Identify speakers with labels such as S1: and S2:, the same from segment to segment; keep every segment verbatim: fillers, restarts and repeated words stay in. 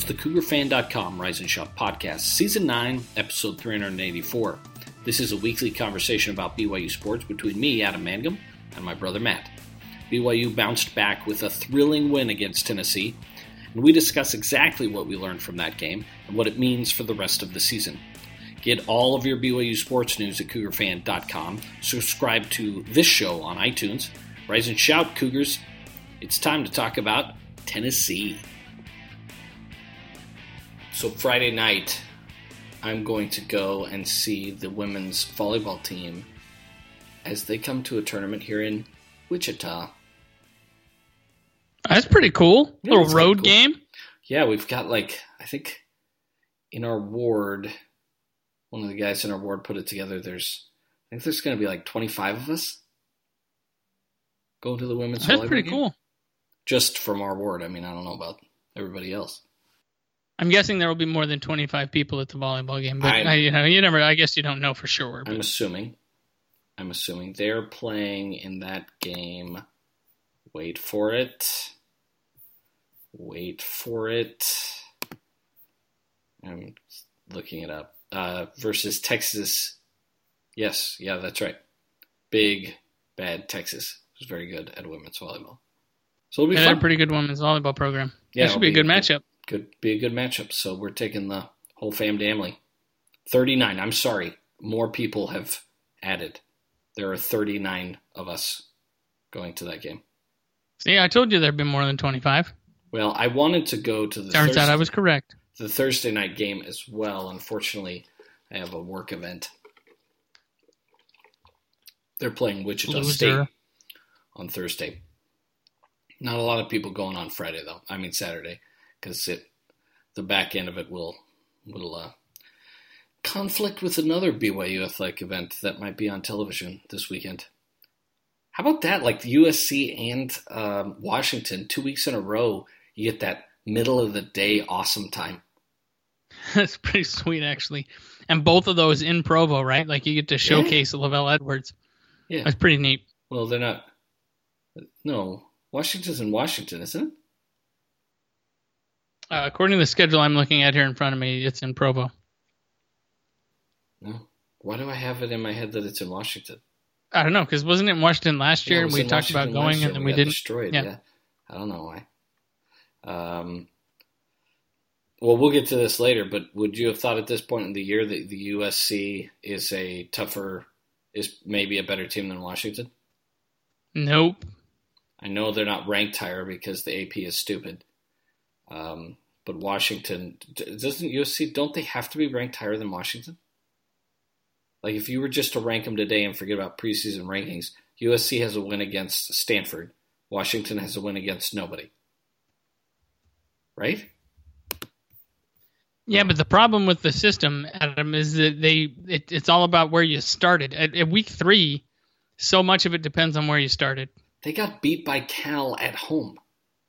S1: the Cougar Fan dot com Rise and Shout podcast, Season nine, Episode three hundred eighty-four. This is a weekly conversation about B Y U sports between me, Adam Mangum, and my brother Matt. B Y U bounced back with a thrilling win against Tennessee, and we discuss exactly what we learned from that game and what it means for the rest of the season. Get all of your B Y U sports news at Cougar Fan dot com. Subscribe to this show on iTunes. Rise and Shout, Cougars. It's time to talk about Tennessee. So Friday night, I'm going to go and see the women's volleyball team as they come to a tournament here in Wichita.
S2: That's pretty cool.
S1: Yeah,
S2: Little road
S1: cool.
S2: game.
S1: Yeah, we've got like, I think in our ward, one of the guys in our ward put it together. There's, I think there's going to be like twenty-five of us going to the women's
S2: That's
S1: volleyball
S2: pretty
S1: game.
S2: cool.
S1: Just from our ward. I mean, I don't know about everybody else.
S2: I'm guessing there will be more than twenty-five people at the volleyball game, but
S1: I,
S2: I, you know, you never. I guess you don't know for sure. But.
S1: I'm assuming. I'm assuming they're playing in that game. Wait for it. Wait for it. I'm looking it up. Uh, versus Texas. Yes, yeah, that's right. Big, bad Texas. It was very good at women's volleyball. So it'll be
S2: They
S1: fun.
S2: had a pretty good women's volleyball program.
S1: Yeah,
S2: That should be a good matchup.
S1: Could be a good matchup. So we're taking the whole fam damly. thirty-nine. I'm sorry. More people have added. There are thirty-nine of us going to that game.
S2: See, I told you there'd be more than twenty-five.
S1: Well, I wanted to go to the
S2: Turns
S1: Thursday,
S2: out I was correct.
S1: the Thursday night game as well. Unfortunately, I have a work event. They're playing Wichita
S2: Loser.
S1: State on Thursday. Not a lot of people going on Friday, though. I mean Saturday, because it the back end of it will will uh, conflict with another B Y U athletic event that might be on television this weekend. How about that? Like the U S C and um, Washington, two weeks in a row, you get that middle of the day awesome time.
S2: That's pretty sweet, actually. And both of those in Provo, right? Like you get to showcase
S1: Yeah.
S2: Lavelle Edwards.
S1: Yeah.
S2: That's pretty neat.
S1: Well, they're not. No, Washington's in Washington, isn't it?
S2: Uh, according to the schedule I'm looking at here in front of me, it's in Provo.
S1: No. Why do I have it in my head that it's in Washington?
S2: I don't know, because wasn't it in Washington last
S1: Yeah,
S2: year?
S1: it
S2: and
S1: was
S2: we
S1: in
S2: talked
S1: Washington
S2: about
S1: last
S2: going,
S1: year
S2: and then
S1: and
S2: we
S1: got
S2: didn't.
S1: Destroyed.
S2: Yeah.
S1: Yeah. I don't know why. Um. Well, we'll get to this later, but would you have thought at this point in the year that the U S C is a tougher, is maybe a better team than Washington?
S2: Nope.
S1: I know they're not ranked higher because the A P is stupid. Um, but Washington, doesn't U S C, don't they have to be ranked higher than Washington? Like if you were just to rank them today and forget about preseason rankings, U S C has a win against Stanford. Washington has a win against nobody. Right?
S2: Yeah, but the problem with the system, Adam, is that they it, it's all about where you started. At, at week three, so much of it depends on where you started.
S1: They got beat by Cal at home.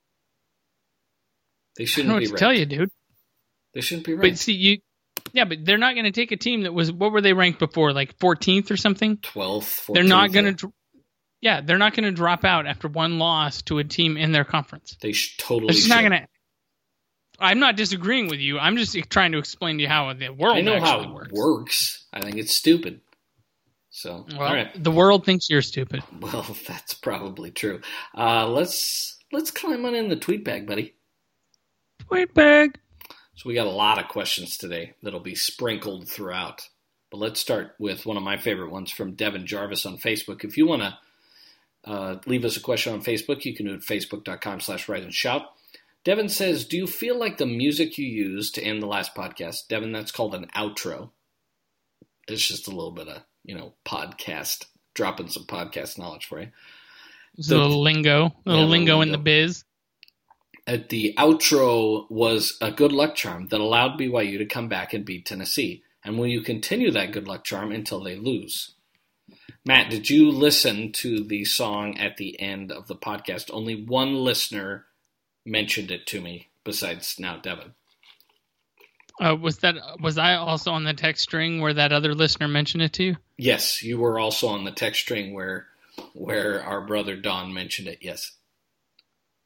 S1: They
S2: I don't
S1: shouldn't
S2: know what
S1: be
S2: to
S1: ranked.
S2: tell you, dude.
S1: They shouldn't be
S2: But
S1: ranked.
S2: see, you, yeah, but they're not going to take a team that was, what were they ranked before, like fourteenth or something?
S1: twelfth, fourteenth.
S2: They're not going to, yeah, they're not going to drop out after one loss to a team in their conference.
S1: They sh- totally
S2: It's just
S1: should.
S2: not going to. I'm not disagreeing with you. I'm just trying to explain to you how the world
S1: I know
S2: actually
S1: how it
S2: works.
S1: works. I think it's stupid. So,
S2: Well,
S1: all right.
S2: the world thinks you're stupid.
S1: Well, that's probably true. Uh, let's let's climb on in the tweet bag, buddy.
S2: Tweet bag.
S1: So we got a lot of questions today that'll be sprinkled throughout. But let's start with one of my favorite ones from Devin Jarvis on Facebook. If you want to uh, leave us a question on Facebook, you can do it at facebook.com slash rise and shout. Devin says, do you feel like the music you used to end the last podcast, Devin, that's called an outro. It's just a little bit of, you know, podcast, dropping some podcast knowledge for you.
S2: It's a little lingo. A little
S1: Yeah,
S2: lingo
S1: little
S2: in the
S1: lingo.
S2: biz.
S1: At the outro was a good luck charm that allowed B Y U to come back and beat Tennessee. And will you continue that good luck charm until they lose? Matt, did you listen to the song at the end of the podcast? Only one listener mentioned it to me besides now Devin.
S2: Uh, was that was I also on the text string where that other listener mentioned it to you?
S1: Yes, you were also on the text string where where our brother Don mentioned it, yes.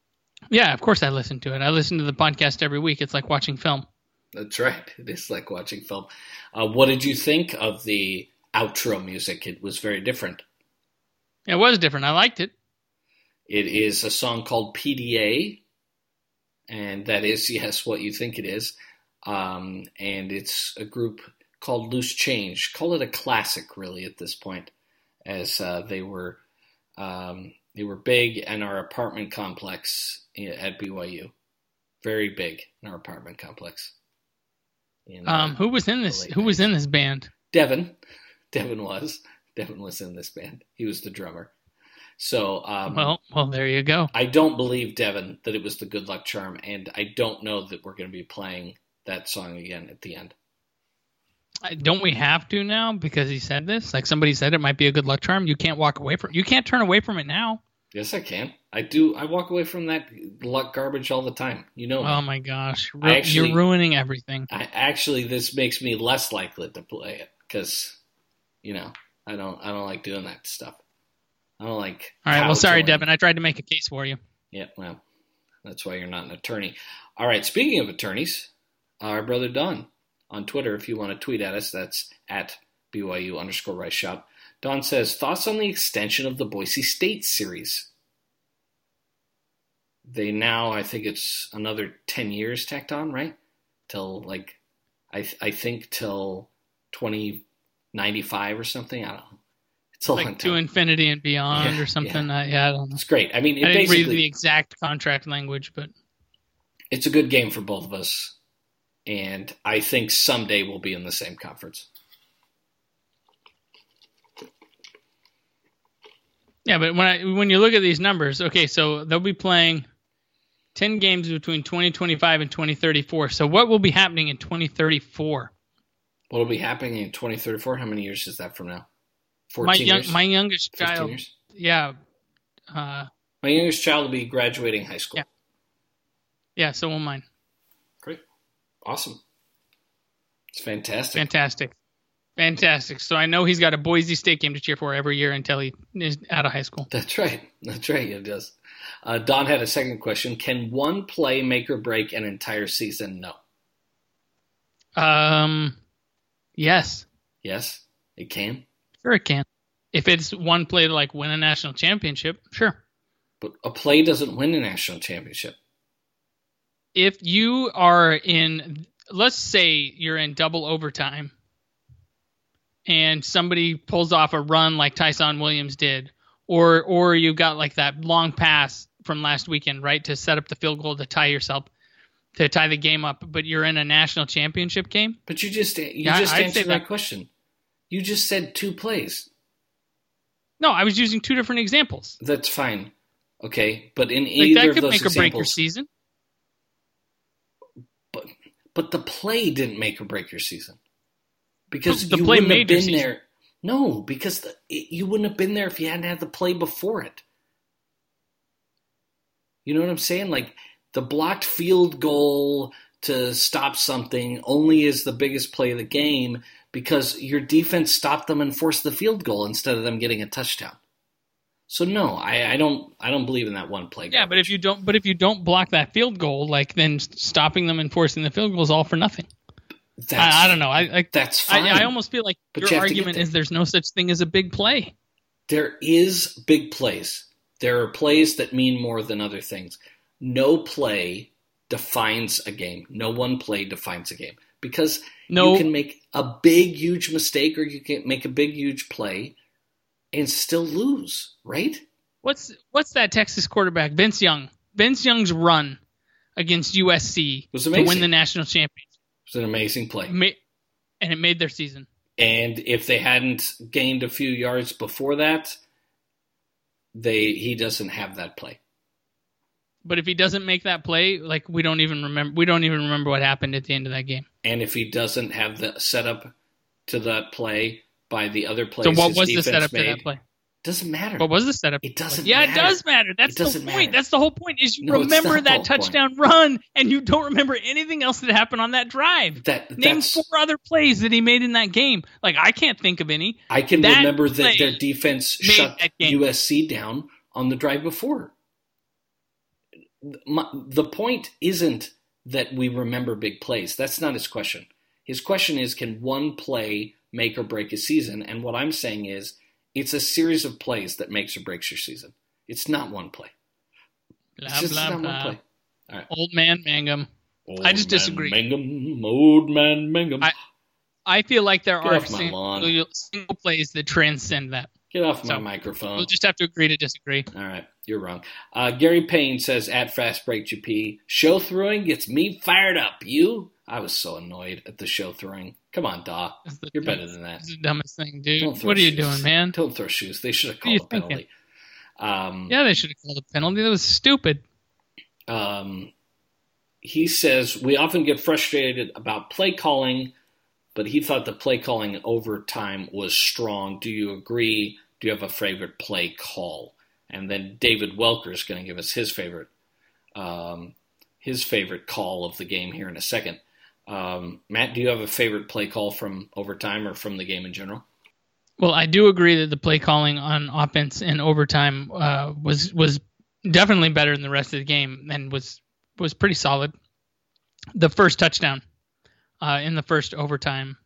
S2: Yeah, of course I listen to it. I listen to the podcast every week. It's like watching film.
S1: That's right. It is like watching film. Uh, what did you think of the outro music? It was very different.
S2: It was different. I liked it.
S1: It is a song called P D A, and that is, yes, what you think it is. Um, and it's a group called Loose Change. Call it a classic, really, at this point, as uh, they were um, they were big in our apartment complex at B Y U. Very big in our apartment complex. In,
S2: um,
S1: uh,
S2: who was in this? Who was in this band?
S1: Devin. Devin was. Devin was in this band. He was the drummer. So, um,
S2: well, well, there you go.
S1: I don't believe, Devin, that it was the Good Luck Charm, and I don't know that we're going to be playing that song again at the end.
S2: Don't we have to now because he said this? Like somebody said it might be a good luck charm. You can't walk away from You can't turn away from it now.
S1: Yes, I can. I do. I walk away from that luck garbage all the time. You know.
S2: Oh my gosh, Ru-
S1: actually,
S2: you're ruining everything.
S1: I actually, this makes me less likely to play it because, you know, I don't. I don't like doing that stuff. I don't like.
S2: All right. Well, sorry,
S1: kowtowing.
S2: Devin. I tried to make a case for you.
S1: Yeah. Well, that's why you're not an attorney. All right. Speaking of attorneys, our brother Don on Twitter. If you want to tweet at us, that's at B Y U underscore Rice Shop. Don says, thoughts on the extension of the Boise State series? They now, I think it's another ten years tacked on, right? Till, like, I th- I think till twenty ninety-five or something. I don't know. It's a
S2: like
S1: long time.
S2: to infinity and beyond
S1: yeah,
S2: or something.
S1: Yeah.
S2: I, yeah, I don't know.
S1: It's great. I mean, it
S2: I didn't
S1: basically,
S2: read the exact contract language, but
S1: it's a good game for both of us. And I think someday we'll be in the same conference.
S2: Yeah, but when I when you look at these numbers, okay, so they'll be playing ten games between twenty twenty-five and twenty thirty-four. So what will be happening in twenty thirty-four?
S1: What will be happening in twenty thirty-four? How many years is that from now?
S2: My
S1: fourteen
S2: young,
S1: years?
S2: my youngest child,
S1: years?
S2: yeah, uh,
S1: My youngest child will be graduating high school.
S2: Yeah. yeah. So will mine.
S1: Great, awesome. It's fantastic.
S2: Fantastic, fantastic. So I know he's got a Boise State game to cheer for every year until he is out of high school.
S1: That's right. That's right. It does. Uh, Don had a second question. Can one play make or break an entire season? No.
S2: Um, yes,
S1: Yes, it can.
S2: sure it can. If it's one play to like win a national championship, sure.
S1: But a play doesn't win a national championship.
S2: If you are in, let's say you're in double overtime and somebody pulls off a run like Tyson Williams did, or or you got like that long pass from last weekend, right, to set up the field goal to tie yourself, to tie the game up, but you're in a national championship game.
S1: But you just you
S2: Yeah,
S1: just
S2: I'd say
S1: answered my
S2: that-
S1: question. You just said two plays.
S2: No, I was using two different examples.
S1: That's fine. Okay, but in
S2: Like
S1: either
S2: that
S1: of
S2: could
S1: those
S2: make or break your
S1: examples,
S2: season.
S1: but but the play didn't make or break your season because
S2: The
S1: you
S2: play
S1: wouldn't have
S2: made your
S1: been
S2: season.
S1: there. No, because the, it, you wouldn't have been there if you hadn't had the play before it. You know what I'm saying? Like the blocked field goal to stop something only is the biggest play of the game because your defense stopped them and forced the field goal instead of them getting a touchdown. So no, I, I don't I don't believe in that one play.
S2: Yeah, but if you don't, but if you don't block that field goal, like then stopping them and forcing the field goal is all for nothing.
S1: that's,
S2: I, I don't know. I like.
S1: That's fine.
S2: I, I almost feel like
S1: But you
S2: your
S1: have to get
S2: argument
S1: there.
S2: is there's no such thing as a big play.
S1: There is big plays. There are plays that mean more than other things. No play defines a game. No one play defines a game. Because
S2: No.
S1: you can make a big, huge mistake or you can make a big, huge play and still lose, right?
S2: What's what's that Texas quarterback, Vince Young? Vince Young's run against U S C
S1: was
S2: to
S1: amazing.
S2: win the national championship,
S1: It was an amazing play.
S2: Ma- and it made their season.
S1: And if they hadn't gained a few yards before that, they he doesn't have that play.
S2: But if he doesn't make that play, like we don't even remember, we don't even remember what happened at the end of that game.
S1: And if he doesn't have the setup to that play by the other plays
S2: So what
S1: his
S2: was the
S1: defense
S2: setup
S1: made,
S2: to that play?
S1: doesn't matter.
S2: What was the setup?
S1: It doesn't
S2: Yeah,
S1: matter.
S2: it does matter. That's
S1: It
S2: the
S1: doesn't
S2: point.
S1: matter.
S2: That's the whole point. Is you
S1: No, it's
S2: remember
S1: not the
S2: that
S1: whole
S2: touchdown run, and you don't remember anything else that happened on that drive.
S1: That
S2: Name
S1: that's,
S2: four other plays that he made in that game. Like I can't think of any.
S1: I can
S2: that
S1: remember that
S2: play
S1: their defense
S2: made
S1: shut
S2: that game.
S1: U S C down on the drive before. my, the point isn't that we remember big plays. That's not his question. His question is, can one play make or break a season? And what I'm saying is, it's a series of plays that makes or breaks your season. It's not one play.
S2: Blah,
S1: it's just
S2: blah,
S1: not
S2: blah.
S1: one play. All right.
S2: Old man Mangum.
S1: Old
S2: I just
S1: man
S2: disagree.
S1: Mangum, old man Mangum.
S2: I, I feel like there
S1: Get
S2: are
S1: off my lawn.
S2: single, single plays that transcend that.
S1: Get off my
S2: So,
S1: microphone.
S2: We'll just have to agree to disagree.
S1: All right, you're wrong. Uh, Gary Payne says, at Fast Break G P, show throwing gets me fired up. You? I was so annoyed at the show throwing. Come on, Da. You're
S2: dumbest,
S1: better than that.
S2: It's the dumbest thing, dude.
S1: Don't throw
S2: What are you
S1: shoes.
S2: doing, man?
S1: Don't throw shoes. They should have
S2: What are you
S1: called a penalty. Um,
S2: Yeah, they should have called a penalty. That was stupid.
S1: um, he says, we often get frustrated about play calling, but he thought the play calling in overtime was strong. Do you agree? Do you have a favorite play call? And then David Welker is going to give us his favorite um, his favorite call of the game here in a second. Um, Matt, do you have a favorite play call from overtime or from the game in general?
S2: Well, I do agree that the play calling on offense in overtime uh, was was definitely better than the rest of the game and was was pretty solid. The first touchdown uh, in the first overtime,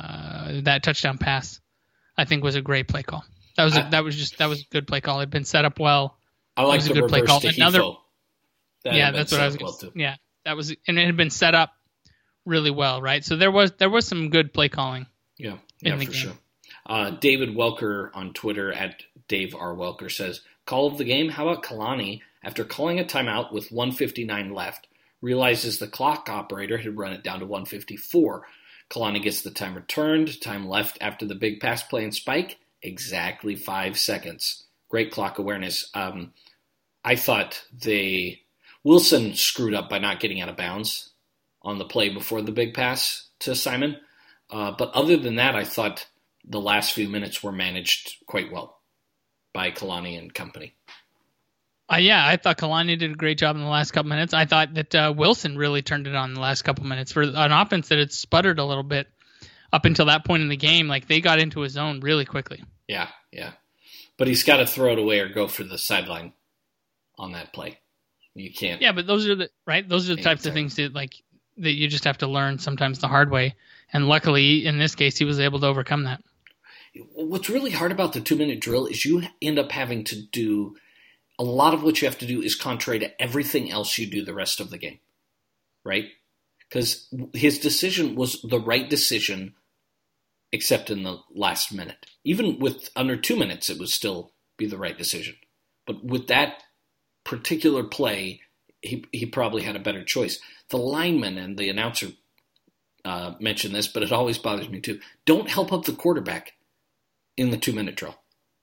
S2: uh, that touchdown pass, I think was a great play call. That was a,
S1: I,
S2: that was just that was a good play call. It'd been set up well.
S1: I like
S2: it was
S1: the
S2: a good play
S1: reverse
S2: call.
S1: to
S2: Another,
S1: Hefo. That
S2: yeah,
S1: had been
S2: that's what I was.
S1: set
S2: Gonna,
S1: well too.
S2: yeah, that was, and it had been set up really well, right? So there was there was some good play calling.
S1: Yeah, yeah,
S2: in the
S1: for
S2: game.
S1: sure. Uh, David Welker on Twitter at Dave R. Welker says, call of the game, how about Kalani, after calling a timeout with one fifty-nine left, realizes the clock operator had run it down to one fifty-four. Kalani gets the time returned, time left after the big pass play and spike, exactly five seconds. Great clock awareness. Um, I thought they Wilson screwed up by not getting out of bounds on the play before the big pass to Simon. Uh, but other than that, I thought the last few minutes were managed quite well by Kalani and company.
S2: Uh, yeah, I thought Kalani did a great job in the last couple minutes. I thought that uh, Wilson really turned it on in the last couple minutes for an offense that had sputtered a little bit up until that point in the game. Like, they got into his zone really quickly.
S1: Yeah, yeah. But he's got to throw it away or go for the sideline on that play. You can't.
S2: Yeah, but those are the right. Those are the types of things that like that you just have to learn sometimes the hard way. And luckily, in this case, he was able to overcome that.
S1: What's really hard about the two-minute drill is you end up having to do a lot of what you have to do is contrary to everything else you do the rest of the game, right? Because his decision was the right decision, except in the last minute. Even with under two minutes, it would still be the right decision. But with that particular play, he he probably had a better choice. The lineman and the announcer uh, mentioned this, but it always bothers me too. Don't help up the quarterback in the two-minute drill.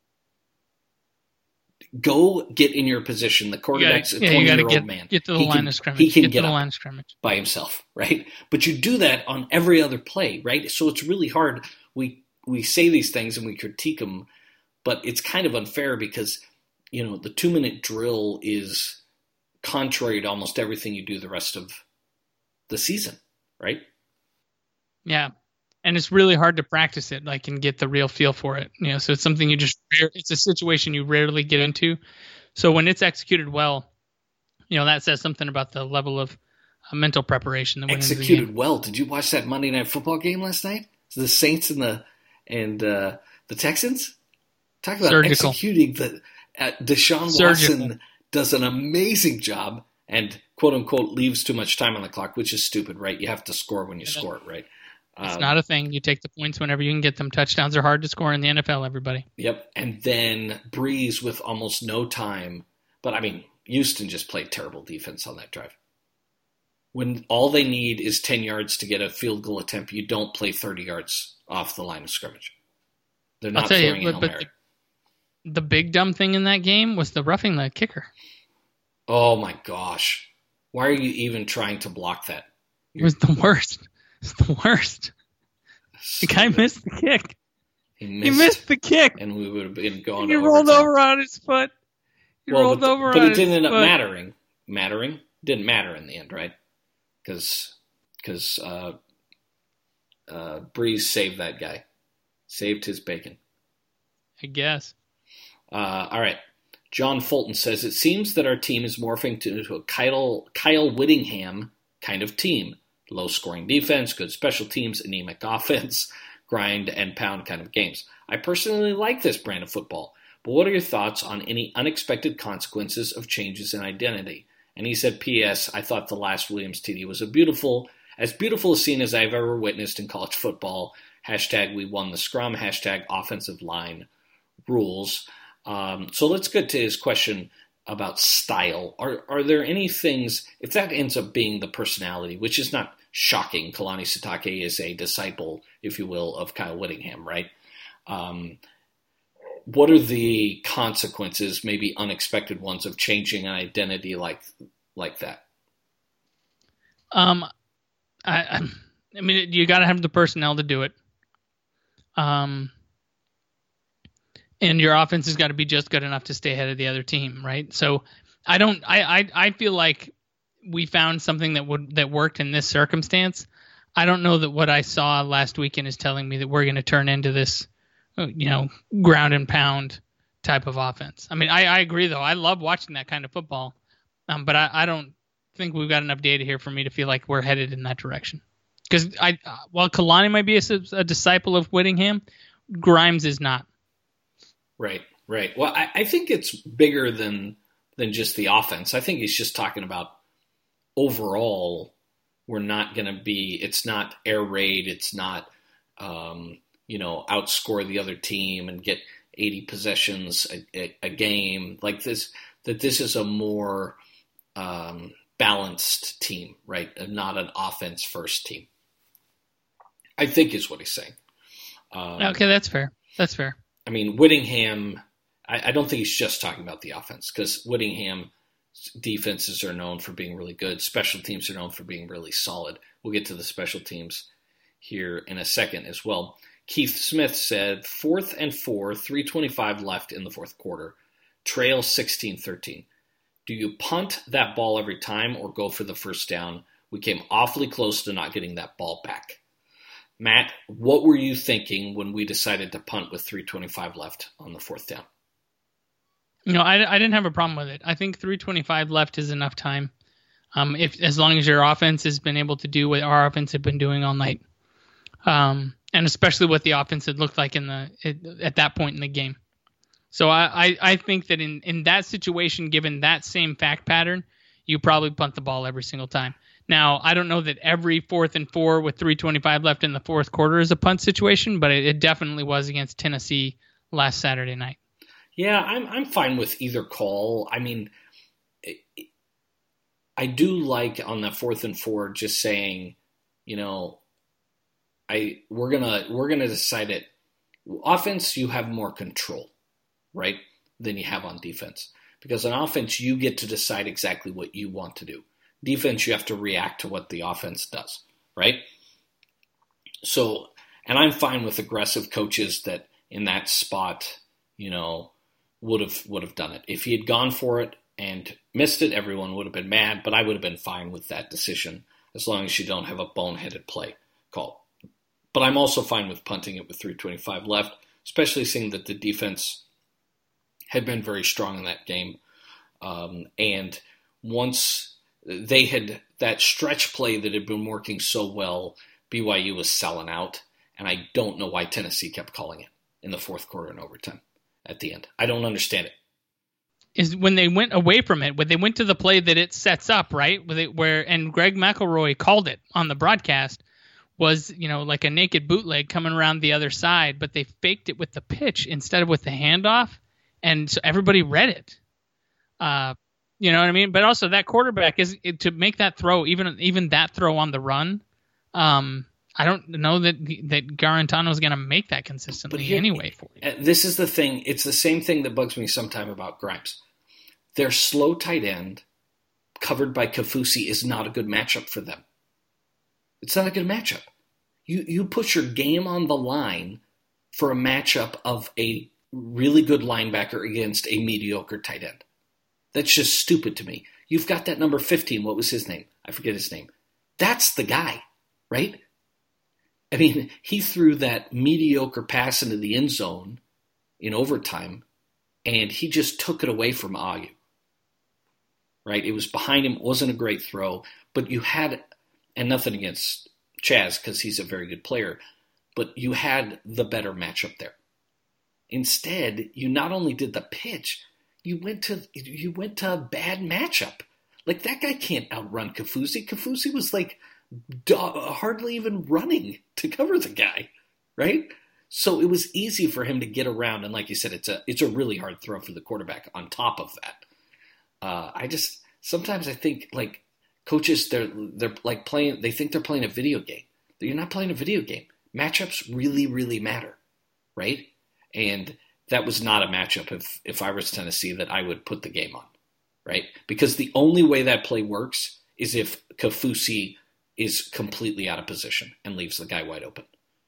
S1: Go get in your position. The quarterback's
S2: gotta,
S1: a
S2: yeah,
S1: twenty-year-old man.
S2: Get to the
S1: he
S2: line
S1: can,
S2: of scrimmage.
S1: He can
S2: get,
S1: get,
S2: to the
S1: up
S2: line of scrimmage
S1: by himself, right? But you do that on every other play, right? So it's really hard. We we say these things and we critique them, but it's kind of unfair because, you know, the two-minute drill is contrary to almost everything you do the rest of the season, right?
S2: Yeah. And it's really hard to practice it, like, and get the real feel for it. You know, so it's something you just, it's a situation you rarely get into. So when it's executed well, you know, that says something about the level of uh, mental preparation that went into the game.
S1: Executed well. Did you watch that Monday Night Football game last night? The Saints and the and uh, the Texans? Talk about
S2: Surgical.
S1: executing. The uh, Deshaun
S2: Surgical.
S1: Watson does an amazing job and, quote unquote, leaves too much time on the clock, which is stupid, right? You have to score when you
S2: Yeah.
S1: score it, right?
S2: It's
S1: Um,
S2: not a thing. You take the points whenever you can get them. Touchdowns are hard to score in the N F L, everybody.
S1: Yep. And then Breeze with almost no time. But, I mean, Houston just played terrible defense on that drive. When all they need is ten yards to get a field goal attempt, you don't play thirty yards off the line of scrimmage. They're
S2: I'll
S1: not
S2: tell you,
S1: throwing a Hail
S2: but, but
S1: Mary.
S2: the, the big dumb thing in that game was the roughing the kicker.
S1: Oh, my gosh. Why are you even trying to block that?
S2: It was the worst. It's the worst. The guy missed the kick.
S1: He
S2: He
S1: missed,
S2: missed the kick.
S1: and we would have been going
S2: And he
S1: to
S2: rolled
S1: overtime.
S2: over on his foot. He
S1: Well,
S2: rolled
S1: but,
S2: over
S1: but
S2: on
S1: it didn't
S2: his
S1: end up
S2: foot.
S1: mattering. Mattering? Didn't matter in the end, right? Because because uh, uh, Breeze saved that guy. Saved his bacon.
S2: I guess.
S1: Uh, all right. John Fulton says, it seems that our team is morphing to, into a Kyle, Kyle Whittingham kind of team. Low-scoring defense, good special teams, anemic offense, grind and pound kind of games. I personally like this brand of football, but what are your thoughts on any unexpected consequences of changes in identity? And he said, P S. I thought the last Williams T D was a beautiful, as beautiful a scene as I've ever witnessed in college football. Hashtag we won the scrum, hashtag offensive line rules. Um, so let's get to his question about style. Are are there any things, if that ends up being the personality, which is not shocking, Kalani Sitake is a disciple, if you will, of Kyle Whittingham, right? Um, what are the consequences, maybe unexpected ones, of changing an identity like like that?
S2: Um, I, I mean, you got to have the personnel to do it. Um, and your offense has got to be just good enough to stay ahead of the other team, right? So, I don't. I I, I feel like we found something that would that worked in this circumstance. I don't know that what I saw last weekend is telling me that we're going to turn into this, you know, ground and pound type of offense. I mean, I, I agree, though. I love watching that kind of football, um, but I, I don't think we've got enough data here for me to feel like we're headed in that direction. Because I, uh, while Kalani might be a, a disciple of Whittingham, Grimes is not.
S1: Right, right. Well, I, I think it's bigger than than just the offense. I think he's just talking about overall, we're not going to be, it's not air raid, it's not, um, you know, outscore the other team and get eighty possessions a, a, a game like this, that this is a more um, balanced team, right? And not an offense first team, I think is what he's saying. Um,
S2: okay, that's fair. That's fair.
S1: I mean, Whittingham, I, I don't think he's just talking about the offense, because Whittingham defenses are known for being really good. Special teams are known for being really solid. We'll get to the special teams here in a second as well. Keith Smith said, fourth and four, three twenty-five left in the fourth quarter. Trail sixteen thirteen. Do you punt that ball every time or go for the first down? We came awfully close to not getting that ball back. Matt, what were you thinking when we decided to punt with three twenty-five left on the fourth down?
S2: You know, I, I didn't have a problem with it. I think three twenty-five left is enough time. Um, if as long as your offense has been able to do what our offense had been doing all night, um, and especially what the offense had looked like in the it, at that point in the game. So I, I, I think that in, in that situation, given that same fact pattern, you probably punt the ball every single time. Now, I don't know that every fourth and four with three twenty-five left in the fourth quarter is a punt situation, but it, it definitely was against Tennessee last Saturday night.
S1: Yeah, I'm I'm fine with either call. I mean, I do like on the fourth and four just saying, you know, I we're gonna we're gonna decide it. Offense, you have more control, right, than you have on defense, because on offense you get to decide exactly what you want to do. Defense, you have to react to what the offense does, right? So, and I'm fine with aggressive coaches that in that spot, you know, would have would have done it. If he had gone for it and missed it, everyone would have been mad, but I would have been fine with that decision as long as you don't have a boneheaded play call. But I'm also fine with punting it with three twenty-five left, especially seeing that the defense had been very strong in that game. Um, and once they had that stretch play that had been working so well, B Y U was selling out, and I don't know why Tennessee kept calling it in the fourth quarter and overtime at the end. I don't understand it.
S2: Is when they went away from it, when they went to the play that it sets up, right? Where, they, where and Greg McElroy called it on the broadcast, was, you know, like a naked bootleg coming around the other side, but they faked it with the pitch instead of with the handoff, and so everybody read it. Uh, you know what I mean? But also that quarterback is to make that throw, even even that throw on the run. Um, I don't know that that Garantano is going to make that consistently here, anyway for you.
S1: This is the thing. It's the same thing that bugs me sometime about Grimes. Their slow tight end, covered by Kafusi, is not a good matchup for them. It's not a good matchup. You you put your game on the line for a matchup of a really good linebacker against a mediocre tight end. That's just stupid to me. You've got that number fifteen. What was his name? I forget his name. That's the guy, right? I mean, he threw that mediocre pass into the end zone in overtime, and he just took it away from Ayu. Right? It was behind him. It wasn't a great throw, but you had, and nothing against Chaz because he's a very good player, but you had the better matchup there. Instead, you not only did the pitch, you went to you went to a bad matchup. Like, that guy can't outrun Kaufusi. Kaufusi was like do- hardly even running to cover the guy, right? So it was easy for him to get around, and like you said, it's a it's a really hard throw for the quarterback. On top of that, uh, I just sometimes I think like coaches they're they're like playing they think they're playing a video game. You're not playing a video game. Matchups really really matter, right? And that was not a matchup if if I was Tennessee that I would put the game on, right? Because the only way that play works is if Kaufusi is completely out of position and leaves the guy wide open.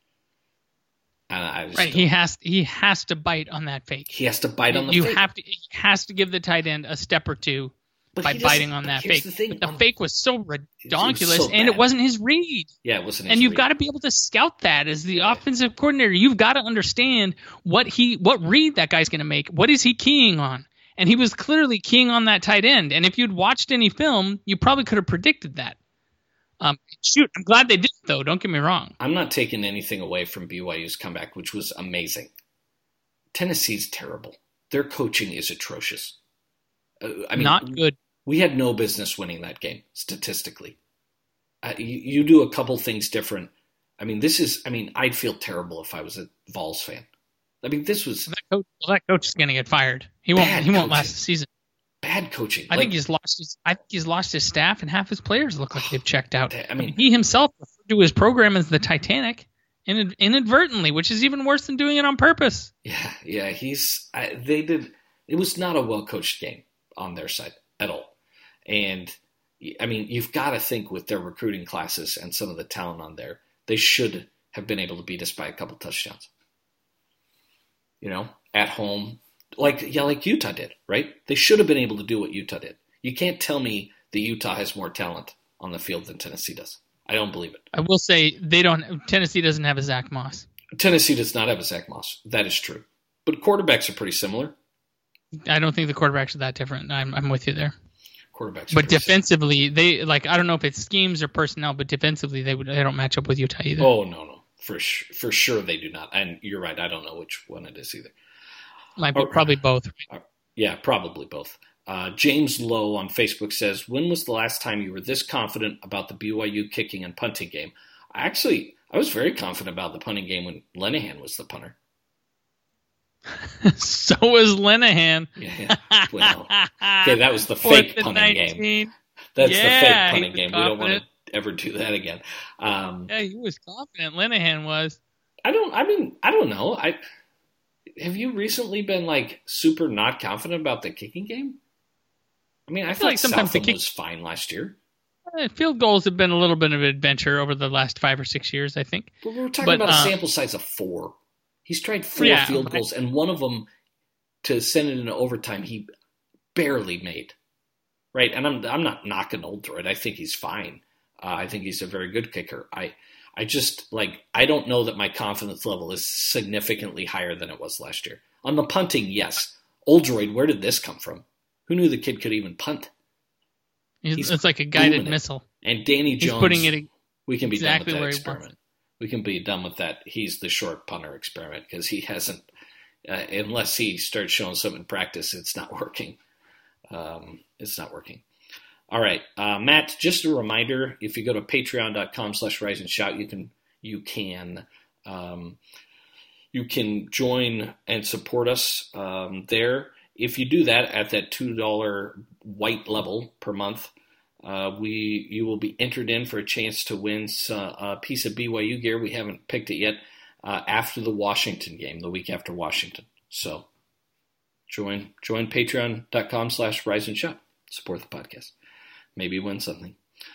S1: Uh, I just
S2: right, he has he has to bite on that fake.
S1: He has to bite on the
S2: you
S1: fake.
S2: have to he has to give the tight end a step or two
S1: But
S2: by
S1: he doesn't-
S2: biting on
S1: but
S2: that
S1: here's
S2: fake.
S1: the thing,
S2: but the
S1: um,
S2: fake was so redonkulous,
S1: so
S2: and
S1: bad.
S2: it wasn't his read.
S1: Yeah, it wasn't his
S2: And you've
S1: read.
S2: got to be able to scout that as the offensive coordinator. You've got to understand what he what read that guy's going to make. What is he keying on? And he was clearly keying on that tight end. And if you'd watched any film, you probably could have predicted that. Um, shoot, I'm glad they did, though. Don't get me wrong.
S1: I'm not taking anything away from B Y U's comeback, which was amazing. Tennessee's terrible. Their coaching is atrocious. Uh, I mean,
S2: Not good.
S1: We had no business winning that game, statistically. Uh, you, you do a couple things different. I mean, this is, I mean, I'd feel terrible if I was a Vols fan. I mean, this was
S2: That coach, well, that coach is going to get fired. He won't.
S1: Bad
S2: He won't
S1: coaching.
S2: last the season.
S1: bad coaching.
S2: I
S1: Like,
S2: think he's lost his. I think he's lost his staff, and half his players look like they've checked out.
S1: I mean,
S2: he himself referred to his program as the Titanic, inad- inadvertently, which is even worse than doing it on purpose.
S1: yeah, yeah, he's, I, they did, it was not a well-coached game on their side at all. And, I mean, you've got to think with their recruiting classes and some of the talent on there, they should have been able to beat us by a couple touchdowns. You know, at home, like yeah, like Utah did, right? They should have been able to do what Utah did. You can't tell me that Utah has more talent on the field than Tennessee does. I don't believe it.
S2: I will say they don't. Tennessee doesn't have a Zach Moss.
S1: Tennessee does not have a Zach Moss. That is true. But quarterbacks are pretty similar.
S2: I don't think the quarterbacks are that different. I'm, I'm with you there.
S1: Quarterbacks, are
S2: But
S1: pretty
S2: defensively, they like I don't know if it's schemes or personnel, but defensively they would they don't match up with Utah either.
S1: similar. Oh no, no, for sh- for sure they do not. And you're right. I don't know which one it is either.
S2: Might be
S1: Oh,
S2: probably both.
S1: Yeah, probably both. Uh, James Lowe on Facebook says, when was the last time you were this confident about the B Y U kicking and punting game? I actually, I was very confident about the punting game when Linehan was the punter.
S2: So was Linehan.
S1: Yeah, well, okay, that was the
S2: Fourth
S1: fake
S2: and
S1: punting
S2: nineteen.
S1: game. That's
S2: Yeah,
S1: the
S2: he
S1: fake punting
S2: was
S1: game. We don't want
S2: confident.
S1: to ever do that again. Um,
S2: Yeah, he was confident. Linehan was.
S1: I don't, I mean, I don't know. I Have you recently been like super not confident about the kicking game? I mean, I,
S2: I
S1: feel
S2: feel
S1: like
S2: like sometimes the
S1: Southam
S2: kick-
S1: was fine last year.
S2: Uh, field goals have been a little bit of an adventure over the last five or six years, I think.
S1: But we're talking
S2: But,
S1: about a
S2: uh,
S1: sample size of four. He's tried four
S2: Yeah,
S1: field
S2: but-
S1: goals, and one of them to send it into overtime, he barely made. Right, and I'm I'm not knocking Oldroyd. I think he's fine. Uh, I think he's a very good kicker. I I just like I don't know that my confidence level is significantly higher than it was last year. On the punting, yes. Oldroyd, where did this come from? Who knew the kid could even punt?
S2: He's,
S1: He's
S2: it's like a guided
S1: booming it.
S2: missile.
S1: And Danny
S2: He's
S1: Jones,
S2: putting it
S1: we can be
S2: exactly
S1: done
S2: where
S1: with
S2: he
S1: that
S2: wants
S1: experiment. We can be done with that. He's the short punter experiment because he hasn't, uh, unless he starts showing some in practice, it's not working. Um, it's not working. All right, uh, Matt. Just a reminder: if you go to patreon dot com slash rise and shout, you can you can um, you can join and support us um, there. If you do that at that two dollar white level per month, uh, we you will be entered in for a chance to win some, a piece of B Y U gear. We haven't picked it yet. Uh, after the Washington game, the week after Washington. So join join patreon dot com slash rise and shout. Support the podcast. Maybe win something.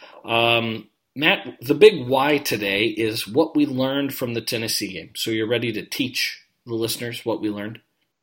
S1: Um, Matt, the big why today is what we learned from the Tennessee game. So you're ready to teach the listeners what we learned?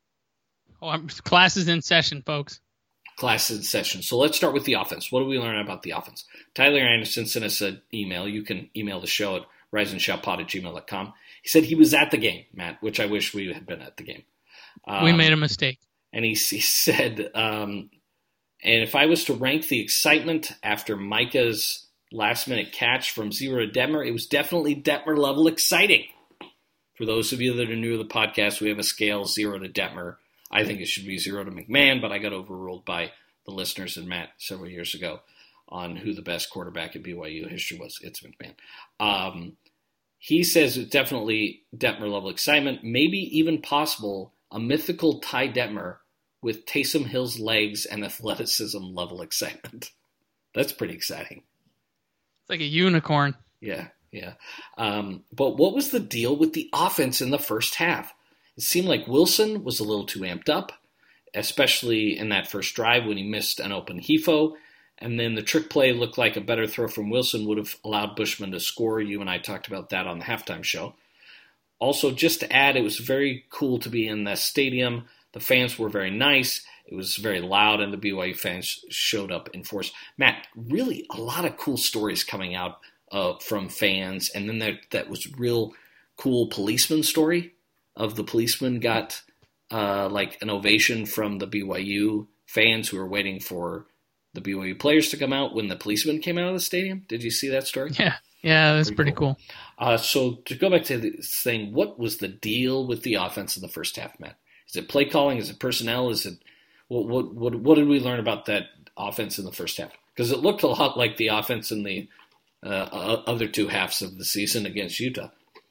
S2: Oh, I'm, class is in session, folks.
S1: Class in session. So let's start with the offense. What do we learn about the offense? Tyler Anderson sent us an email. You can email the show at riseandshoutpod at gmail dot com. He said he was at the game, Matt, which I wish we had been at the game. Um,
S2: we made a mistake.
S1: and he, he said, um, and if I was to rank the excitement after Micah's last-minute catch from zero to Detmer, it was definitely Detmer-level exciting. For those of you that are new to the podcast, we have a scale zero to Detmer. I think it should be zero to McMahon, but I got overruled by the listeners and Matt several years ago on who the best quarterback in B Y U history was. It's McMahon. Um, he says it's definitely Detmer-level excitement, maybe even possible a mythical Ty Detmer with Taysom Hill's legs and athleticism-level excitement. That's pretty exciting.
S2: It's like a unicorn.
S1: Yeah, yeah. Um, but what was the deal with the offense in the first half? It seemed like Wilson was a little too amped up, especially in that first drive when he missed an open H I F O. And then the trick play looked like a better throw from Wilson would have allowed Bushman to score. You and I talked about that on the halftime show. Also, just to add, it was very cool to be in the stadium. The fans were very nice. It was very loud, and the B Y U fans showed up in force. Matt, really a lot of cool stories coming out uh, from fans. And then there, that was real cool policeman story of the policeman got uh, like an ovation from the B Y U fans who were waiting for the B Y U players to come out when the policeman came out of the stadium. Did you see that story?
S2: Yeah, yeah, that's pretty, pretty cool. cool.
S1: Uh, so to go back to this thing, what was the deal with the offense in the first half, Matt? Is it play calling? Is it personnel? Is it what? What? What, what did we learn about that offense in the first half? Because it looked a lot like the offense in the uh, other two halves of the season against Utah.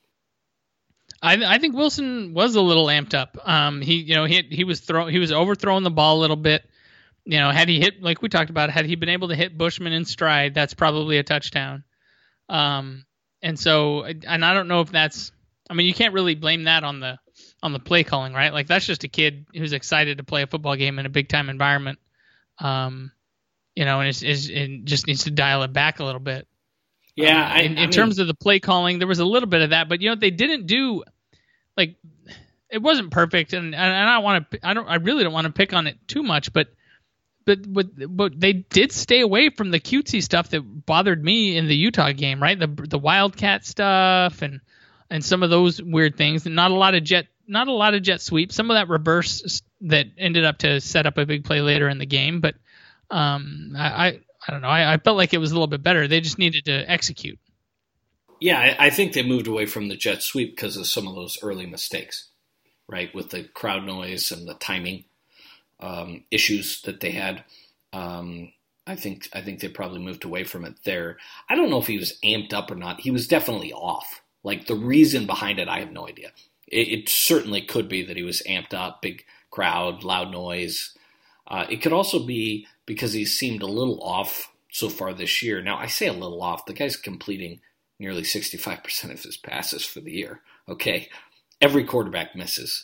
S2: I, I think Wilson was a little amped up. Um, he, you know, he he was throw he was overthrowing the ball a little bit. You know, had he hit, like we talked about, had he been able to hit Bushman in stride, that's probably a touchdown. Um, and so, and I don't know if that's, I mean, you can't really blame that on the on the play calling, right? Like that's just a kid who's excited to play a football game in a big time environment. Um, you know, and it's, it's, it just needs to dial it back a little bit.
S1: Yeah,
S2: um,
S1: I,
S2: in,
S1: I
S2: in
S1: mean, terms
S2: of the play calling, there was a little bit of that, but you know, they didn't do like it wasn't perfect, and and I don't want to, I don't, I really don't want to pick on it too much, but but but but they did stay away from the cutesy stuff that bothered me in the Utah game, right? The the Wildcat stuff and and some of those weird things, and not a lot of jet, not a lot of jet sweep, some of that reverse that ended up to set up a big play later in the game, but um, I. I I don't know. I, I felt like it was a little bit better. They just needed to execute.
S1: Yeah, I, I think they moved away from the jet sweep because of some of those early mistakes, right? With the crowd noise and the timing um, issues that they had. Um, I think I think they probably moved away from it there. I don't know if he was amped up or not. He was definitely off. Like the reason behind it, I have no idea. It, it certainly could be that he was amped up, big crowd, loud noise. Uh, it could also be because he seemed a little off so far this year. Now, I say a little off. The guy's completing nearly sixty-five percent of his passes for the year. Okay, every quarterback misses.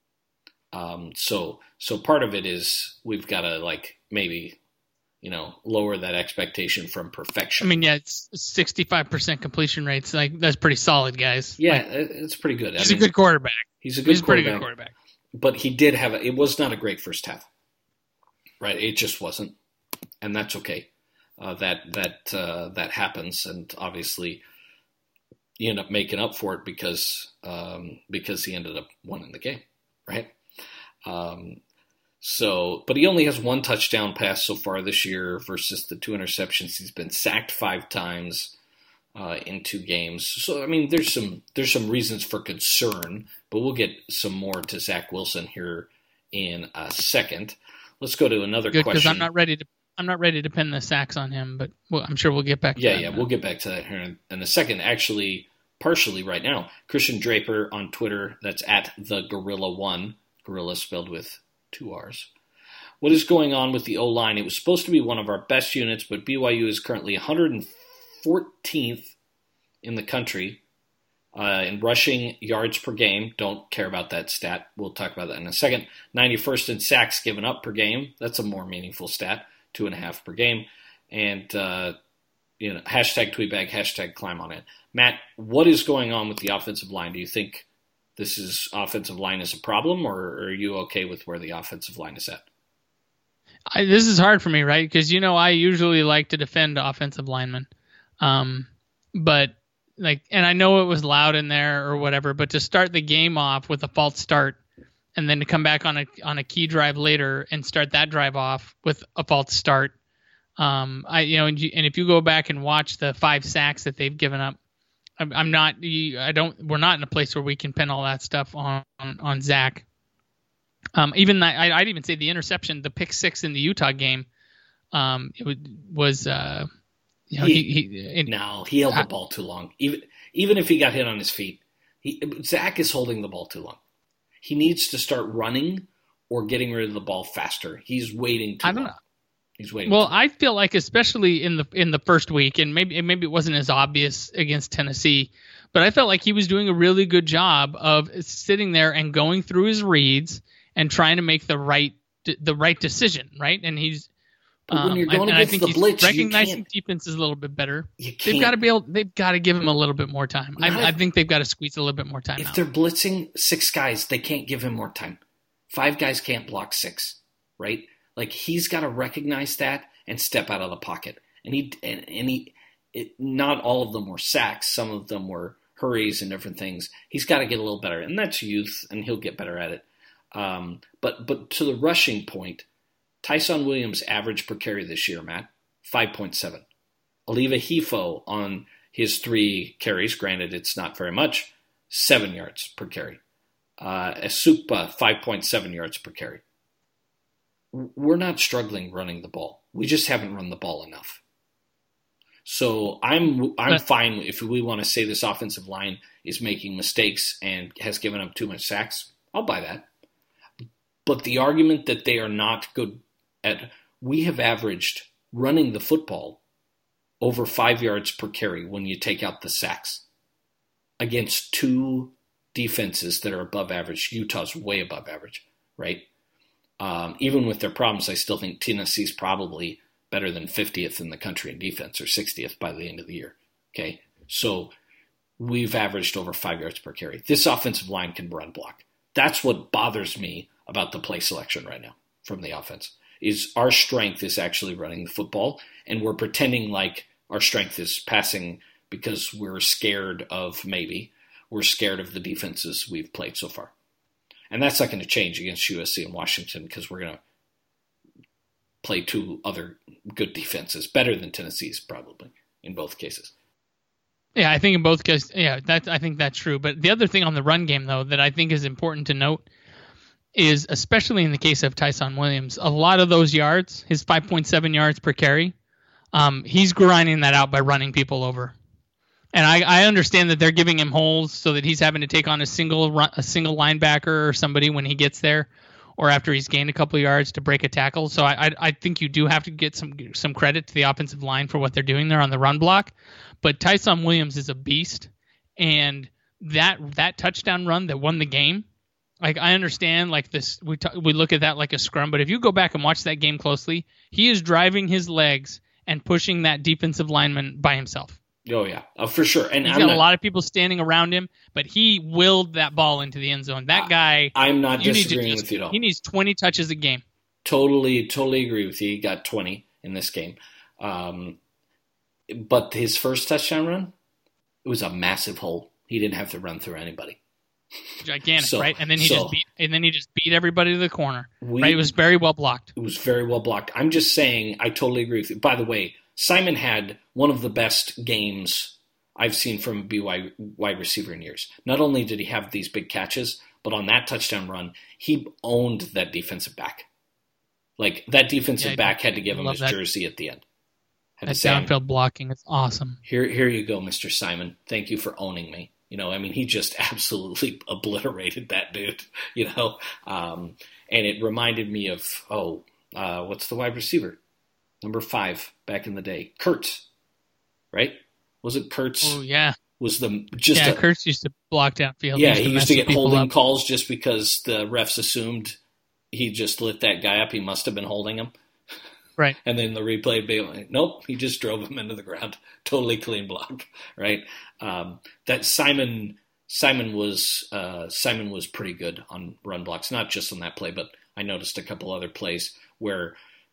S1: Um, so, so part of it is we've got to like maybe, you know, lower that expectation from perfection.
S2: I mean, yeah, it's sixty-five percent completion rates. Like that's pretty solid, guys.
S1: Yeah,
S2: like,
S1: it's pretty good.
S2: He's
S1: I mean,
S2: a good quarterback.
S1: He's a good
S2: he's
S1: quarterback.
S2: a pretty good quarterback.
S1: But he did have a, it was not a great first half. Right, it just wasn't, and that's okay. Uh, that that uh, that happens, and obviously, you end up making up for it because um, because he ended up winning the game, right? Um, so, but he only has one touchdown pass so far this year versus the two interceptions. He's been sacked five times uh, in two games. So, I mean, there's some there's some reasons for concern, but we'll get some more to Zach Wilson here in a second. Let's go to another
S2: Good,
S1: question.
S2: Because I'm not ready to I'm not ready to pin the sacks on him, but well, I'm sure we'll get back to
S1: yeah,
S2: that.
S1: Yeah, yeah, we'll get back to that here in, in a second. Actually, partially right now. Christian Draper on Twitter, that's at the Gorilla One. Gorilla spelled with two R's. What is going on with the O-line? It was supposed to be one of our best units, but B Y U is currently one hundred fourteenth in the country uh, in rushing yards per game. Don't care about that stat. We'll talk about that in a second. ninety-first in sacks given up per game. That's a more meaningful stat. Two and a half per game. And, uh, you know, hashtag tweetbag, hashtag climb on it. Matt, what is going on with the offensive line? Do you think this is offensive line is a problem, or are you okay with where the offensive line is at?
S2: I, this is hard for me, right? Because, you know, I usually like to defend offensive linemen. Um, but, like, and I know it was loud in there or whatever, but to start the game off with a false start and then to come back on a on a key drive later and start that drive off with a false start. Um, I you know, and, you, and if you go back and watch the five sacks that they've given up, I'm, I'm not, I don't, we're not in a place where we can pin all that stuff on on, on Zach. Um, even that, I, I'd even say the interception, the pick six in the Utah game, um, it was, uh, you know, he, he, he it,
S1: no, he held the ball too long. Even even if he got hit on his feet, he, Zach is holding the ball too long. He needs to start running or getting rid of the ball faster. He's waiting too
S2: I don't
S1: long.
S2: know.
S1: He's waiting.
S2: Well, I feel like especially in the in the first week, and maybe maybe it wasn't as obvious against Tennessee, but I felt like he was doing a really good job of sitting there and going through his reads and trying to make the right the right decision, right? And he's
S1: But when you're
S2: um,
S1: going
S2: and,
S1: against
S2: and I think
S1: the blitz,
S2: he's recognizing
S1: you can't,
S2: defenses a little bit better.
S1: You can't,
S2: they've got to be able. They've got to give him a little bit more time. I,
S1: if,
S2: I think they've got to squeeze a little bit more time
S1: if
S2: out.
S1: they're blitzing six guys, they can't give him more time. Five guys can't block six, right? Like he's got to recognize that and step out of the pocket. And he and, and he, it, not all of them were sacks. Some of them were hurries and different things. He's got to get a little better, and that's youth, and he'll get better at it. Um, but but to the rushing point, Tyson Williams' average per carry this year, Matt, five point seven. Oliva Hefo on his three carries, granted it's not very much, seven yards per carry. Uh, Esukpa, five point seven yards per carry. We're not struggling running the ball. We just haven't run the ball enough. So I'm I'm
S2: but,
S1: fine if we want to say this offensive line is making mistakes and has given up too much sacks. I'll buy that. But the argument that they are not good at, we have averaged running the football over five yards per carry when you take out the sacks against two defenses that are above average. Utah's way above average, right? Um, even with their problems, I still think Tennessee's probably better than fiftieth in the country in defense or sixtieth by the end of the year. Okay, so we've averaged over five yards per carry. This offensive line can run block. That's what bothers me about the play selection right now from the offense. Is our strength is actually running the football, and we're pretending like our strength is passing because we're scared of maybe we're scared of the defenses we've played so far. And that's not going to change against U S C and Washington because we're going to play two other good defenses, better than Tennessee's probably in both cases.
S2: Yeah, I think in both cases, yeah, that I think that's true. But the other thing on the run game, though, that I think is important to note is, especially in the case of Tyson Williams, a lot of those yards, his five point seven yards per carry, um, he's grinding that out by running people over. And I, I understand that they're giving him holes so that he's having to take on a single run, a single linebacker or somebody when he gets there, or after he's gained a couple of yards to break a tackle. So I, I I think you do have to get some some credit to the offensive line for what they're doing there on the run block. But Tyson Williams is a beast, and that that touchdown run that won the game, like I understand, like this we t- we look at that like a scrum, but if you go back and watch that game closely, he is driving his legs and pushing that defensive lineman by himself.
S1: Oh, yeah, uh, for sure. And
S2: he's
S1: I'm
S2: got
S1: not,
S2: a lot of people standing around him, but he willed that ball into the end zone. That guy,
S1: I'm not
S2: you
S1: disagreeing
S2: just,
S1: with you at all.
S2: He needs twenty touches a game.
S1: Totally, totally agree with you. He got twenty in this game. Um, but his first touchdown run, it was a massive hole. He didn't have to run through anybody.
S2: Gigantic,
S1: so,
S2: right? And then he
S1: so
S2: just beat, and then he just beat everybody to the corner.
S1: We,
S2: right? It was very well blocked.
S1: It was very well blocked. I'm just saying, I totally agree with you. By the way, Simon had one of the best games I've seen from a B Y wide receiver in years. Not only did he have these big catches, but on that touchdown run, he owned that defensive back. Like, that defensive yeah, back had to give him his that. jersey at the end. Had
S2: that downfield blocking is awesome.
S1: Here, here you go, Mister Simon. Thank you for owning me. You know, I mean, he just absolutely obliterated that dude, you know. Um, and it reminded me of, oh, uh, what's the wide receiver? Number five back in the day. Kurtz, right? Was it Kurtz?
S2: Oh, yeah.
S1: Was the just
S2: yeah,
S1: a,
S2: Kurtz used to block downfield.
S1: Yeah,
S2: he used to,
S1: he used to get holding
S2: up.
S1: calls just because the refs assumed he just lit that guy up. He must have been holding him.
S2: Right.
S1: And then the replay would be like, nope, he just drove him into the ground. Totally clean block, right? Um, that Simon Simon was uh, Simon was pretty good on run blocks, not just on that play, but I noticed a couple other plays where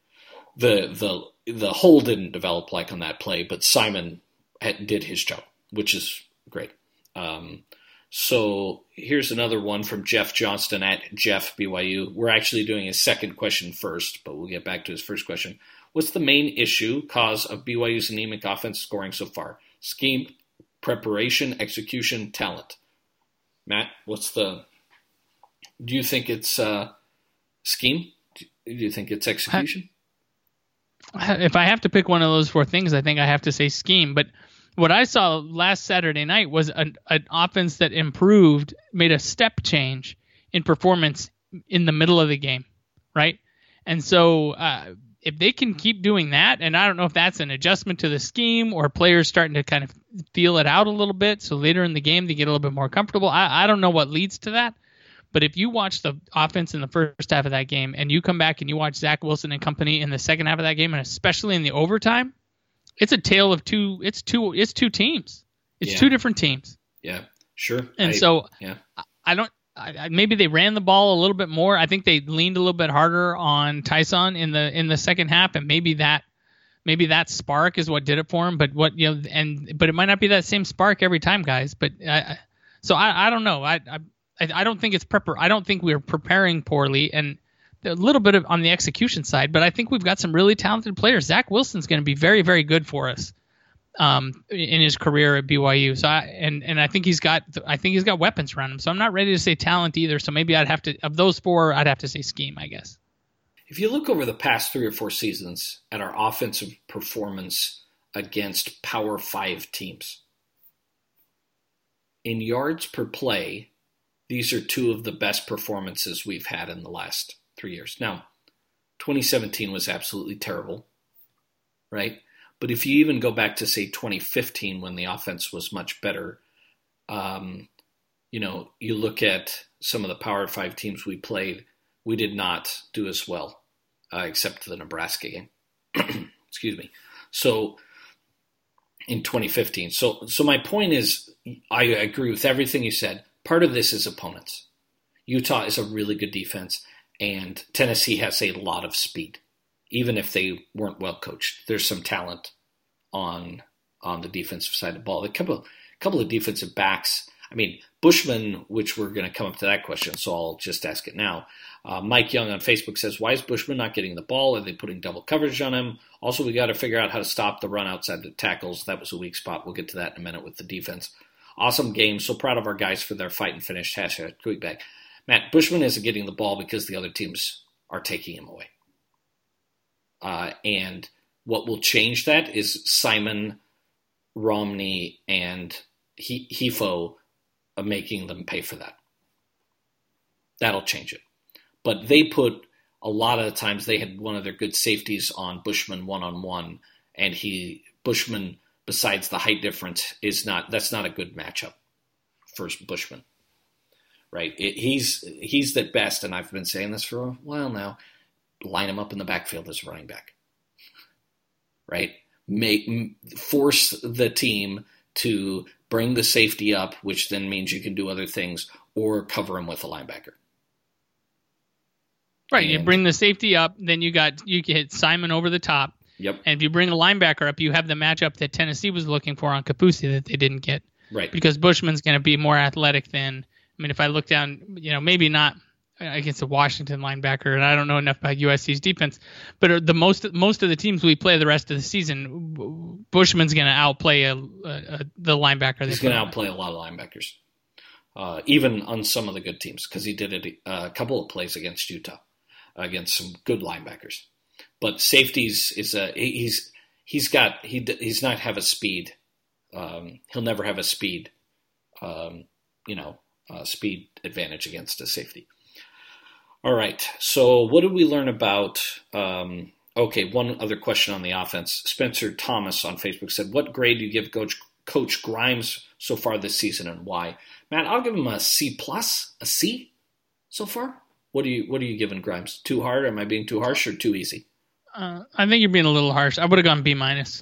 S1: the the the hole didn't develop like on that play, but Simon had, did his job, which is great. Um, So here's another one from Jeff Johnston at Jeff B Y U. We're actually doing his second question first, but we'll get back to his first question. What's the main issue, cause of B Y U's anemic offense scoring so far? Scheme, preparation, execution, talent. Matt, what's the... Do you think it's uh, scheme? Do you think it's execution?
S2: If I have to pick one of those four things, I think I have to say scheme. But what I saw last Saturday night was an, an offense that improved, made a step change in performance in the middle of the game, right? And so uh, if they can keep doing that, and I don't know if that's an adjustment to the scheme or players starting to kind of feel it out a little bit, so later in the game they get a little bit more comfortable. I, I don't know what leads to that. But if you watch the offense in the first half of that game and you come back and you watch Zach Wilson and company in the second half of that game, and especially in the overtime, it's a tale of two. It's two. It's two teams. It's
S1: yeah.
S2: two different teams.
S1: Yeah, sure.
S2: And
S1: I,
S2: so
S1: yeah.
S2: I don't. I, maybe they ran the ball a little bit more. I think they leaned a little bit harder on Tyson in the in the second half, and maybe that maybe that spark is what did it for him. But what you know, and but it might not be that same spark every time, guys. But I, so I, I don't know. I. I I don't think it's prepar. I don't think we're preparing poorly, and a little bit of on the execution side. But I think we've got some really talented players. Zach Wilson's going to be very, very good for us um, in his career at B Y U. So I, and and I think he's got I think he's got weapons around him. So I'm not ready to say talent either. So maybe I'd have to of those four, I'd have to say scheme, I guess.
S1: If you look over the past three or four seasons at our offensive performance against Power Five teams, in yards per play, these are two of the best performances we've had in the last three years. Now, twenty seventeen was absolutely terrible, right? But if you even go back to, say, twenty fifteen, when the offense was much better, um, you know, you look at some of the Power Five teams we played, we did not do as well, uh, except the Nebraska game. Excuse me. So in twenty fifteen. So, so my point is, I agree with everything you said. Part of this is opponents. Utah is a really good defense, and Tennessee has a lot of speed, even if they weren't well coached. There's some talent on on the defensive side of the ball. A couple, couple of defensive backs. I mean, Bushman, which we're going to come up to that question, so I'll just ask it now. Uh, Mike Young on Facebook says, why is Bushman not getting the ball? Are they putting double coverage on him? Also, we got to figure out how to stop the run outside the tackles. That was a weak spot. We'll get to that in a minute with the defense. Awesome game. So proud of our guys for their fight and finish. Hashtag tweetback. Matt, Bushman isn't getting the ball because the other teams are taking him away. Uh, and what will change that is Simon, Romney, and he- Hefo making them pay for that. That'll change it. But they put, a lot of the times, they had one of their good safeties on Bushman one-on-one, and he Bushman, besides the height difference, is not that's not a good matchup for Bushman, right? It, he's he's the best, and I've been saying this for a while now. Line him up in the backfield as a running back, right? Make force the team to bring the safety up, which then means you can do other things, or cover him with a linebacker.
S2: Right,
S1: and,
S2: you bring the safety up, then you got you can hit Simon over the top.
S1: Yep.
S2: And if you bring a linebacker up, you have the matchup that Tennessee was looking for on Kapusi that they didn't get.
S1: Right.
S2: Because Bushman's going to be more athletic than, I mean, if I look down, you know, maybe not against a Washington linebacker, and I don't know enough about U S C's defense, but the most most of the teams we play the rest of the season, Bushman's going to outplay a, a, a, the linebacker.
S1: He's going to outplay a lot of linebackers, uh, even on some of the good teams, because he did it a couple of plays against Utah, against some good linebackers. But safeties is a he's he's got he he's not have a speed. Um, he'll never have a speed, um, you know, uh, speed advantage against a safety. All right. So what did we learn about? Um, okay, one other question on the offense. Spencer Thomas on Facebook said, "What grade do you give Coach Coach Grimes so far this season, and why?" Matt, I'll give him a C plus, a C so far. What do you what are you giving Grimes? Too hard? Am I being too harsh or too easy?
S2: Uh, I think you're being a little harsh. I would have gone B minus.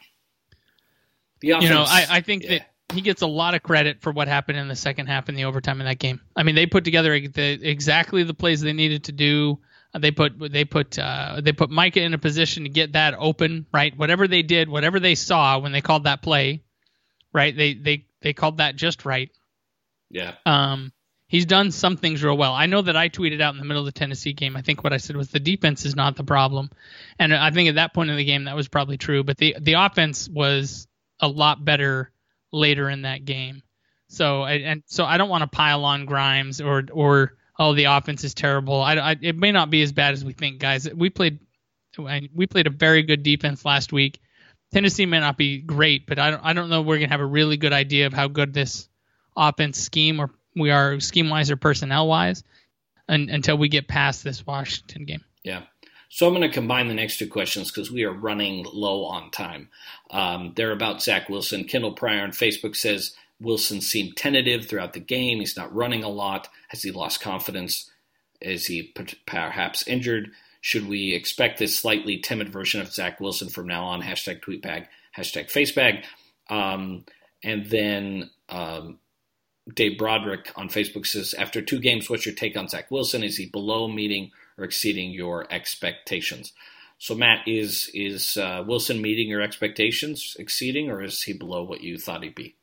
S2: You know, I, I think yeah. that he gets a lot of credit for what happened in the second half in the overtime in that game. I mean, they put together the, exactly the plays they needed to do. They put they put uh, they put Micah in a position to get that open, right? Whatever they did, whatever they saw when they called that play, right? They they they called that just right.
S1: Yeah.
S2: Um, he's done some things real well. I know that I tweeted out in the middle of the Tennessee game. I think what I said was the defense is not the problem, and I think at that point in the game that was probably true. But the the offense was a lot better later in that game. So I, and so I don't want to pile on Grimes or or oh the offense is terrible. I, I it may not be as bad as we think, guys. We played we played a very good defense last week. Tennessee may not be great, but I don't I don't know we're gonna have a really good idea of how good this offense scheme or we are scheme wise or personnel wise and, until we get past this Washington game.
S1: Yeah. So I'm going to combine the next two questions because we are running low on time. Um, they're about Zach Wilson. Kendall Pryor on Facebook says Wilson seemed tentative throughout the game. He's not running a lot. Has he lost confidence? Is he perhaps injured? Should we expect this slightly timid version of Zach Wilson from now on? Hashtag tweetbag, hashtag facebag. Um, and then um, Dave Broderick on Facebook says, after two games, what's your take on Zach Wilson? Is he below, meeting, or exceeding your expectations? So, Matt, is is uh, Wilson meeting your expectations, exceeding, or is he below what you thought he'd be?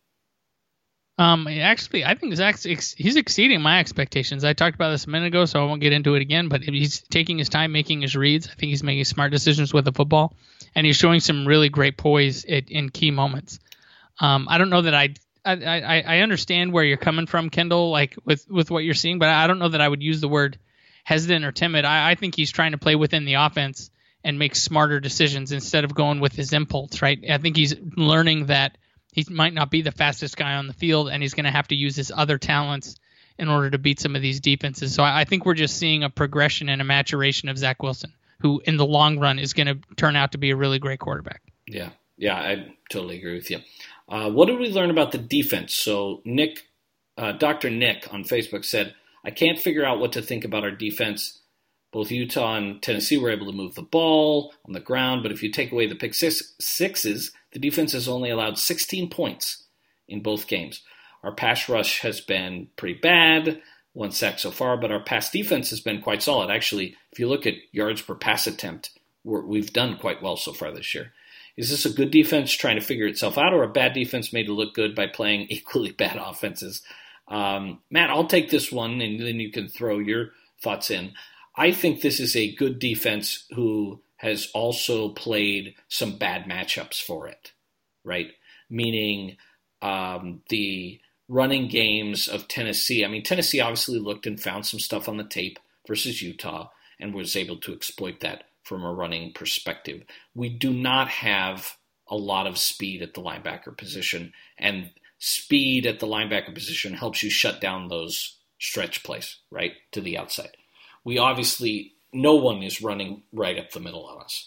S2: Um, actually, I think Zach's ex- he's exceeding my expectations. I talked about this a minute ago, so I won't get into it again. But he's taking his time making his reads. I think he's making smart decisions with the football, and he's showing some really great poise at, in key moments. Um, I don't know that I'd I, I, I understand where you're coming from, Kendall, like with, with what you're seeing, but I don't know that I would use the word hesitant or timid. I, I think he's trying to play within the offense and make smarter decisions instead of going with his impulse, right? I think he's learning that he might not be the fastest guy on the field, and he's going to have to use his other talents in order to beat some of these defenses. So I, I think we're just seeing a progression and a maturation of Zach Wilson, who in the long run is going to turn out to be a really great quarterback.
S1: Yeah, yeah, I totally agree with you. Uh, what did we learn about the defense? So Nick, uh, Doctor Nick on Facebook said, I can't figure out what to think about our defense. Both Utah and Tennessee were able to move the ball on the ground, but if you take away the pick six, sixes, the defense has only allowed sixteen points in both games. Our pass rush has been pretty bad, one sack so far, but our pass defense has been quite solid. Actually, if you look at yards per pass attempt, we're, we've done quite well so far this year. Is this a good defense trying to figure itself out, or a bad defense made to look good by playing equally bad offenses? Um, Matt, I'll take this one, and then you can throw your thoughts in. I think this is a good defense who has also played some bad matchups for it, right? Meaning um, the running games of Tennessee. I mean, Tennessee obviously looked and found some stuff on the tape versus Utah and was able to exploit that from a running perspective. We do not have a lot of speed at the linebacker position, and speed at the linebacker position helps you shut down those stretch plays, right, to the outside. We obviously, no one is running right up the middle of us.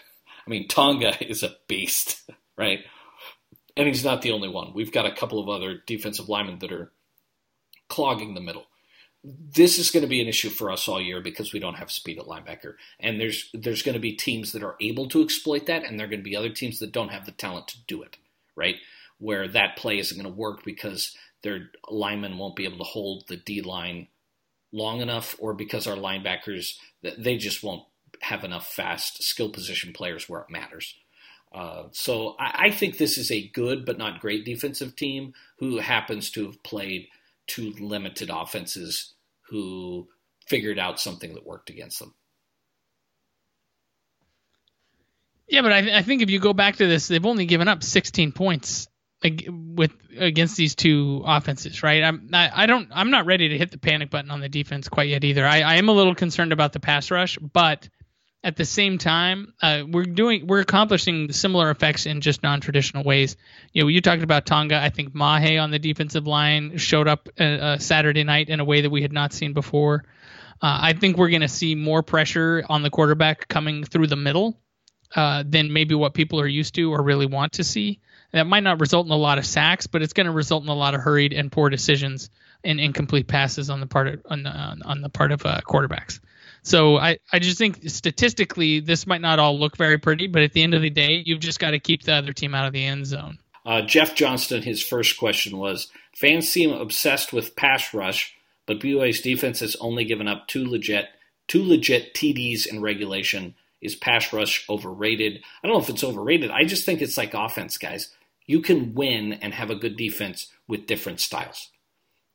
S1: I mean, Tonga is a beast, right? And he's not the only one. We've got a couple of other defensive linemen that are clogging the middle. This is going to be an issue for us all year because we don't have speed at linebacker. And there's there's going to be teams that are able to exploit that, and there are going to be other teams that don't have the talent to do it, right? Where that play isn't going to work because their linemen won't be able to hold the D-line long enough, or because our linebackers, they just won't have enough fast skill position players where it matters. Uh, so I, I think this is a good but not great defensive team who happens to have played two limited offenses who figured out something that worked against them.
S2: Yeah, but I, th- I think if you go back to this, they've only given up sixteen points ag- with against these two offenses, right? I'm I, I don't I'm not ready to hit the panic button on the defense quite yet either. I, I am a little concerned about the pass rush, but at the same time, uh, we're doing we're accomplishing similar effects in just non-traditional ways. You know, you talked about Tonga. I think Mahe on the defensive line showed up uh, uh, Saturday night in a way that we had not seen before. Uh, I think we're going to see more pressure on the quarterback coming through the middle uh, than maybe what people are used to or really want to see. That might not result in a lot of sacks, but it's going to result in a lot of hurried and poor decisions and incomplete passes on the part of on, on, on the part of uh, quarterbacks. So I, I just think statistically this might not all look very pretty, but at the end of the day, you've just got to keep the other team out of the end zone.
S1: Uh, Jeff Johnston, his first question was, fans seem obsessed with pass rush, but B Y U's defense has only given up two legit two legit T Ds in regulation. Is pass rush overrated? I don't know if it's overrated. I just think it's like offense, guys. You can win and have a good defense with different styles.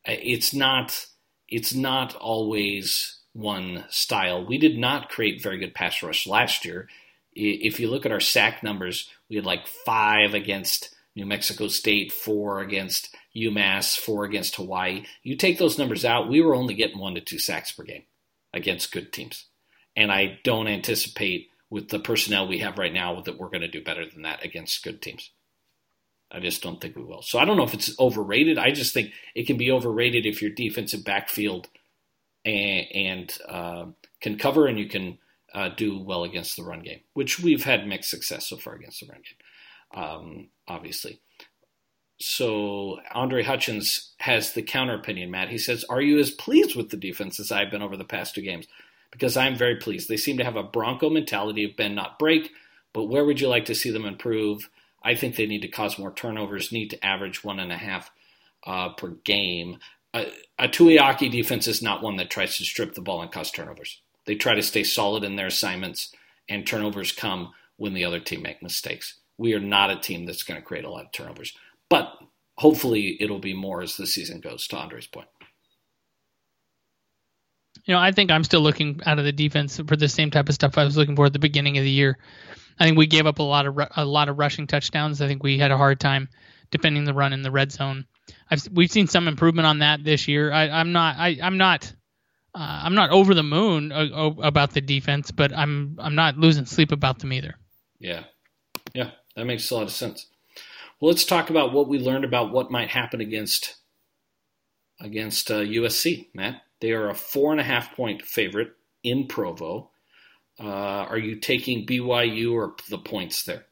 S1: It's not, it's not always one style. We did not create very good pass rush last year. If you look at our sack numbers, we had like five against New Mexico State, four against UMass, four against Hawaii. You take those numbers out, we were only getting one to two sacks per game against good teams. And I don't anticipate with the personnel we have right now that we're going to do better than that against good teams. I just don't think we will. So I don't know if it's overrated. I just think it can be overrated if your defensive backfield and, and uh, can cover and you can uh, do well against the run game, which we've had mixed success so far against the run game, um, obviously. So Andre Hutchins has the counter opinion, Matt. He says, are you as pleased with the defense as I've been over the past two games? Because I'm very pleased. They seem to have a Bronco mentality of bend, not break, but where would you like to see them improve? I think they need to cause more turnovers, need to average one and a half uh, per game. Uh, a Tuiaki defense is not one that tries to strip the ball and cause turnovers. They try to stay solid in their assignments, and turnovers come when the other team make mistakes. We are not a team that's going to create a lot of turnovers. But hopefully it'll be more as the season goes, to Andre's point.
S2: You know, I think I'm still looking out of the defense for the same type of stuff I was looking for at the beginning of the year. I think we gave up a lot of a lot of rushing touchdowns. I think we had a hard time defending the run in the red zone. I've, we've seen some improvement on that this year. I, I'm not I, I'm not uh, I'm not over the moon uh, about the defense, but I'm I'm not losing sleep about them either.
S1: Yeah, yeah, that makes a lot of sense. Well, let's talk about what we learned about what might happen against against uh, U S C, Matt. They are a four and a half point favorite in Provo. Uh, are you taking B Y U or the points there?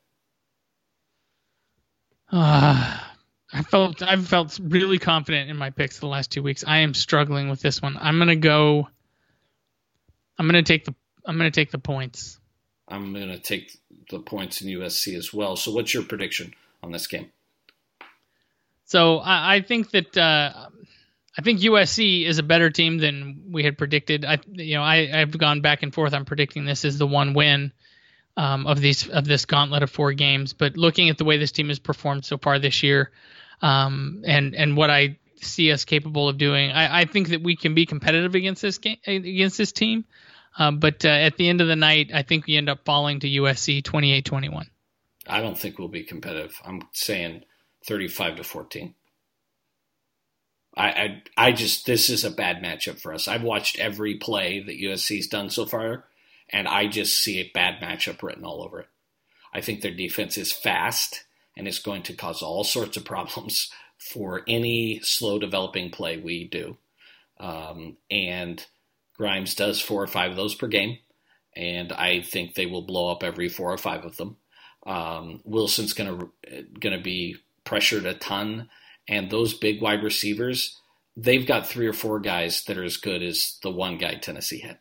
S2: Uh, I felt I've felt really confident in my picks the last two weeks. I am struggling with this one. I'm gonna go. I'm gonna take the. I'm gonna take the points.
S1: I'm gonna take the points in U S C as well. So, what's your prediction on this game?
S2: So I, I think that. Uh, I think U S C is a better team than we had predicted. I, you know, I, I've gone back and forth on predicting this as the one win um, of these of this gauntlet of four games. But looking at the way this team has performed so far this year, um, and and what I see us capable of doing, I, I think that we can be competitive against this game against this team. Um, but uh, at the end of the night, I think we end up falling to U S C twenty-eight twenty-one.
S1: I don't think we'll be competitive. I'm saying thirty-five to fourteen. I, I I just this is a bad matchup for us. I've watched every play that U S C's done so far, and I just see a bad matchup written all over it. I think their defense is fast and it's going to cause all sorts of problems for any slow developing play we do. Um, and Grimes does four or five of those per game, and I think they will blow up every four or five of them. Um, Wilson's gonna gonna be pressured a ton. And those big wide receivers, they've got three or four guys that are as good as the one guy Tennessee had.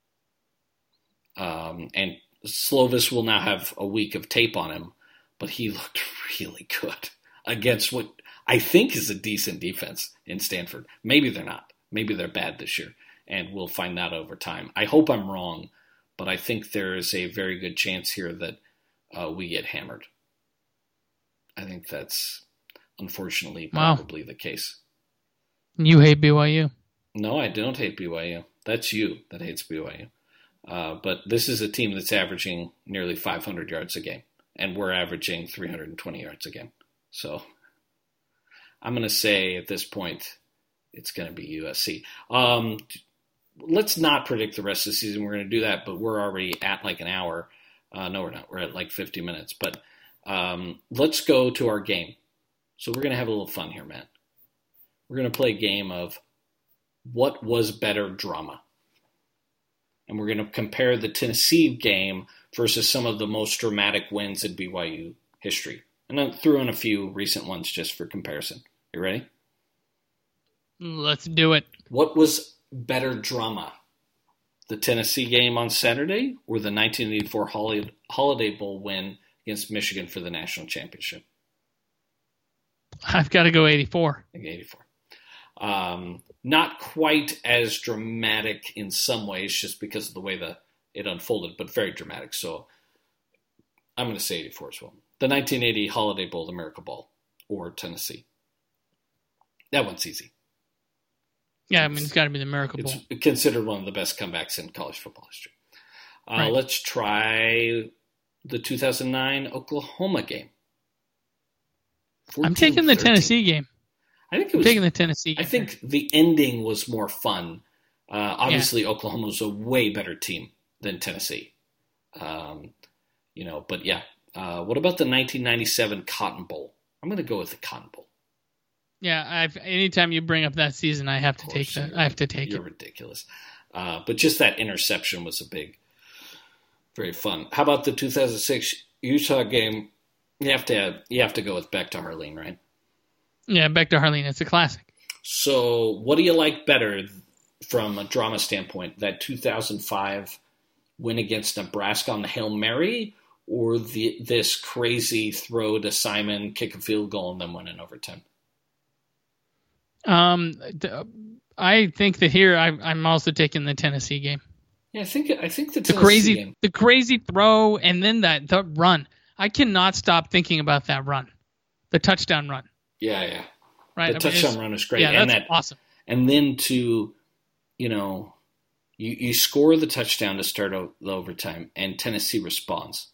S1: Um, and Slovis will now have a week of tape on him, but he looked really good against what I think is a decent defense in Stanford. Maybe they're not. Maybe they're bad this year, and we'll find out over time. I hope I'm wrong, but I think there is a very good chance here that uh, we get hammered. I think that's... unfortunately, probably wow. the case.
S2: You hate B Y U.
S1: No, I don't hate B Y U. That's you that hates B Y U. Uh, but this is a team that's averaging nearly five hundred yards a game, and we're averaging three hundred twenty yards a game. So I'm going to say at this point it's going to be U S C. Um, let's not predict the rest of the season. We're going to do that, but we're already at like an hour. Uh, no, we're not. We're at like fifty minutes. But um, let's go to our game. So we're going to have a little fun here, Matt. We're going to play a game of what was better drama. And we're going to compare the Tennessee game versus some of the most dramatic wins in B Y U history. And then threw in a few recent ones just for comparison. You ready?
S2: Let's do it.
S1: What was better drama? The Tennessee game on Saturday or the nineteen eighty-four Holiday Bowl win against Michigan for the national championship?
S2: I've got to go eighty-four.
S1: I think eighty-four. Um, not quite as dramatic in some ways, just because of the way the it unfolded, but very dramatic. So I'm going to say eighty-four as well. The nineteen eighty Holiday Bowl, the Miracle Bowl, or Tennessee. That one's easy.
S2: Yeah, I mean, it's got to be the Miracle Bowl.
S1: It's considered one of the best comebacks in college football history. Uh,
S2: Right.
S1: Let's try the two thousand nine Oklahoma game.
S2: I'm taking the
S1: fourteen thirteen.
S2: Tennessee game.
S1: I think it
S2: I'm
S1: was.
S2: taking the Tennessee game.
S1: I think the ending was more fun. Uh, obviously, yeah. Oklahoma was a way better team than Tennessee. Um, you know, but yeah. Uh, what about the nineteen ninety-seven Cotton Bowl? I'm going to go with the Cotton Bowl.
S2: Yeah, I've anytime you bring up that season, I have to take that. I have to take
S1: you're
S2: it.
S1: You're ridiculous. Uh, but just that interception was a big, very fun. How about the two thousand six Utah game? You have to you have to go with Back to Harline, right?
S2: Yeah, Back to Harline. It's a classic.
S1: So, what do you like better from a drama standpoint? That two thousand five win against Nebraska on the Hail Mary, or the this crazy throw to Simon, kick a field goal, and then win in overtime?
S2: Um, I think that here I, I'm also taking the Tennessee game.
S1: Yeah, I think I think the,
S2: the
S1: Tennessee
S2: crazy
S1: game.
S2: the crazy throw and then that the run. I cannot stop thinking about that run, the touchdown run.
S1: Yeah, yeah.
S2: Right.
S1: The I mean, touchdown run is great.
S2: Yeah,
S1: and
S2: that's
S1: that,
S2: awesome.
S1: And then to, you know, you you score the touchdown to start the overtime, and Tennessee responds.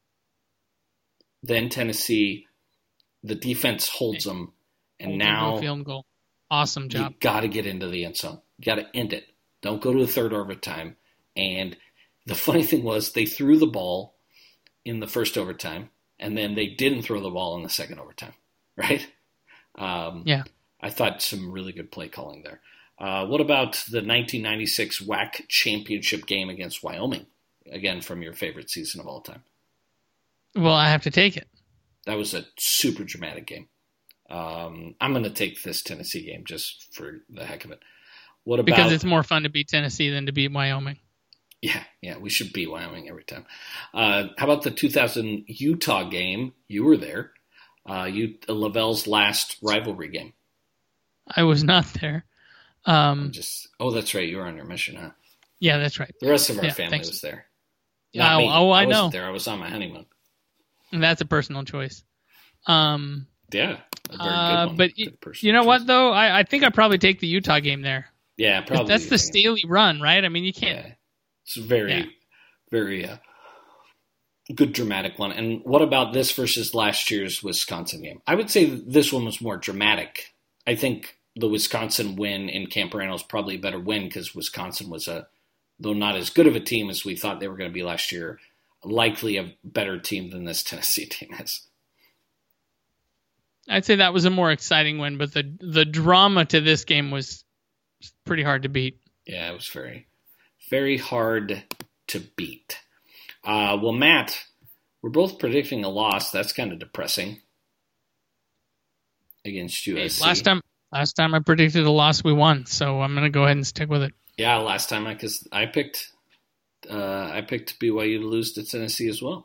S1: Then Tennessee, the defense holds them, and
S2: Hold
S1: now
S2: field goal. Awesome job.
S1: You got to get into the end zone. You got to end it. Don't go to the third overtime. And the funny thing was they threw the ball in the first overtime, and then they didn't throw the ball in the second overtime, right? Um,
S2: yeah.
S1: I thought some really good play calling there. Uh, what about the nineteen ninety-six W A C championship game against Wyoming? Again, from your favorite season of all time.
S2: Well, I have to take it.
S1: That was a super dramatic game. Um, I'm going to take this Tennessee game just for the heck of it. What about
S2: because it's more fun to beat Tennessee than to beat Wyoming.
S1: Yeah, yeah, we should beat Wyoming every time. Uh, how about the two thousand Utah game? You were there. Uh, you Lavelle's last rivalry game.
S2: I was not there. Um,
S1: just oh, that's right. You were on your mission, huh?
S2: Yeah, that's right.
S1: The rest of our
S2: yeah,
S1: family
S2: thanks.
S1: was there.
S2: Not oh, me. oh, I,
S1: I
S2: know.
S1: wasn't there. I was on my honeymoon.
S2: And that's a personal choice. Um,
S1: yeah, a very
S2: uh,
S1: good one.
S2: but
S1: good
S2: you know
S1: choice.
S2: what though? I, I think I'd probably take the Utah game there.
S1: Yeah, probably.
S2: That's the Staley run, right? I mean, you can't.
S1: Yeah. It's very,
S2: yeah.
S1: very uh, good dramatic one. And what about this versus last year's Wisconsin game? I would say this one was more dramatic. I think the Wisconsin win in Camp Randall is probably a better win because Wisconsin was a, though not as good of a team as we thought they were going to be last year, likely a better team than this Tennessee team is.
S2: I'd say that was a more exciting win, but the the drama to this game was pretty hard to beat.
S1: Yeah, it was very, very hard to beat. Uh, well, Matt, we're both predicting a loss. That's kind of depressing against U S C.
S2: Hey, last time, last time I predicted a loss, we won. So I'm going to go ahead and stick with it.
S1: Yeah, last time I because I picked, uh, I picked B Y U to lose to Tennessee as well.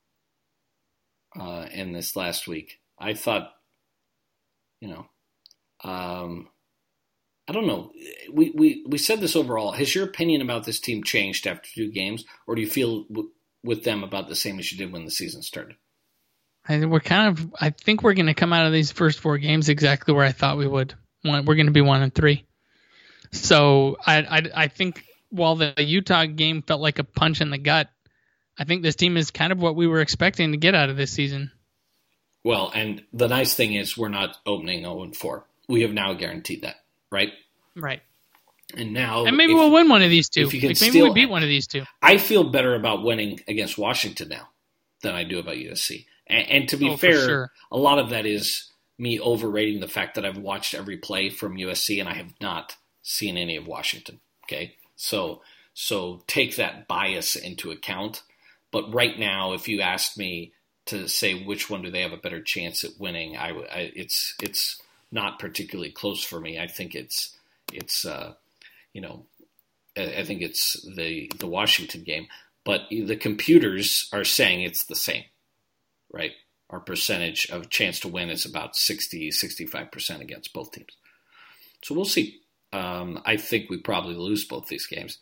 S1: Uh, in this last week, I thought, you know, um, I don't know. We, we we said this overall. Has your opinion about this team changed after two games, or do you feel w- with them about the same as you did when the season started?
S2: I think we're kind of. I think we're going to come out of these first four games exactly where I thought we would. We're going to be one and three. So I, I I think while the Utah game felt like a punch in the gut, I think this team is kind of what we were expecting to get out of this season.
S1: Well, and the nice thing is we're not opening oh and four. We have now guaranteed that. Right?
S2: Right.
S1: And now...
S2: And maybe
S1: if,
S2: we'll win one of these two.
S1: If you can
S2: like maybe
S1: still,
S2: we beat one of these two.
S1: I feel better about winning against Washington now than I do about U S C. And, and to be
S2: oh,
S1: fair,
S2: sure.
S1: a lot of that is me overrating the fact that I've watched every play from U S C and I have not seen any of Washington. Okay? So, so take that bias into account. But right now, if you asked me to say which one do they have a better chance at winning, I, I it's it's... not particularly close for me. I think it's, it's, uh, you know, I think it's the, the Washington game, but the computers are saying it's the same, right? Our percentage of chance to win is about sixty, sixty-five percent against both teams. So we'll see. Um, I think we probably lose both these games.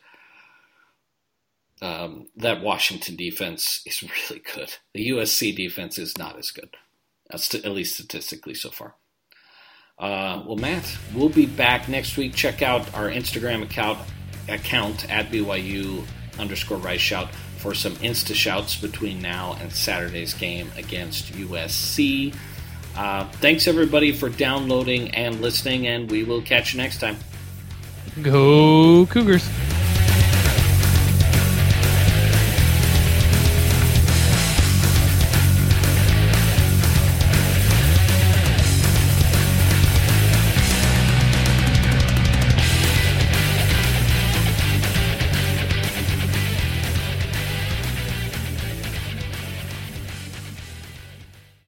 S1: Um, that Washington defense is really good. The U S C defense is not as good, at least statistically so far. Uh, well, Matt, we'll be back next week. Check out our Instagram account, account at B Y U underscore Rice Shout for some Insta shouts between now and Saturday's game against U S C. Uh, thanks, everybody, for downloading and listening, and we will catch you next time.
S2: Go Cougars!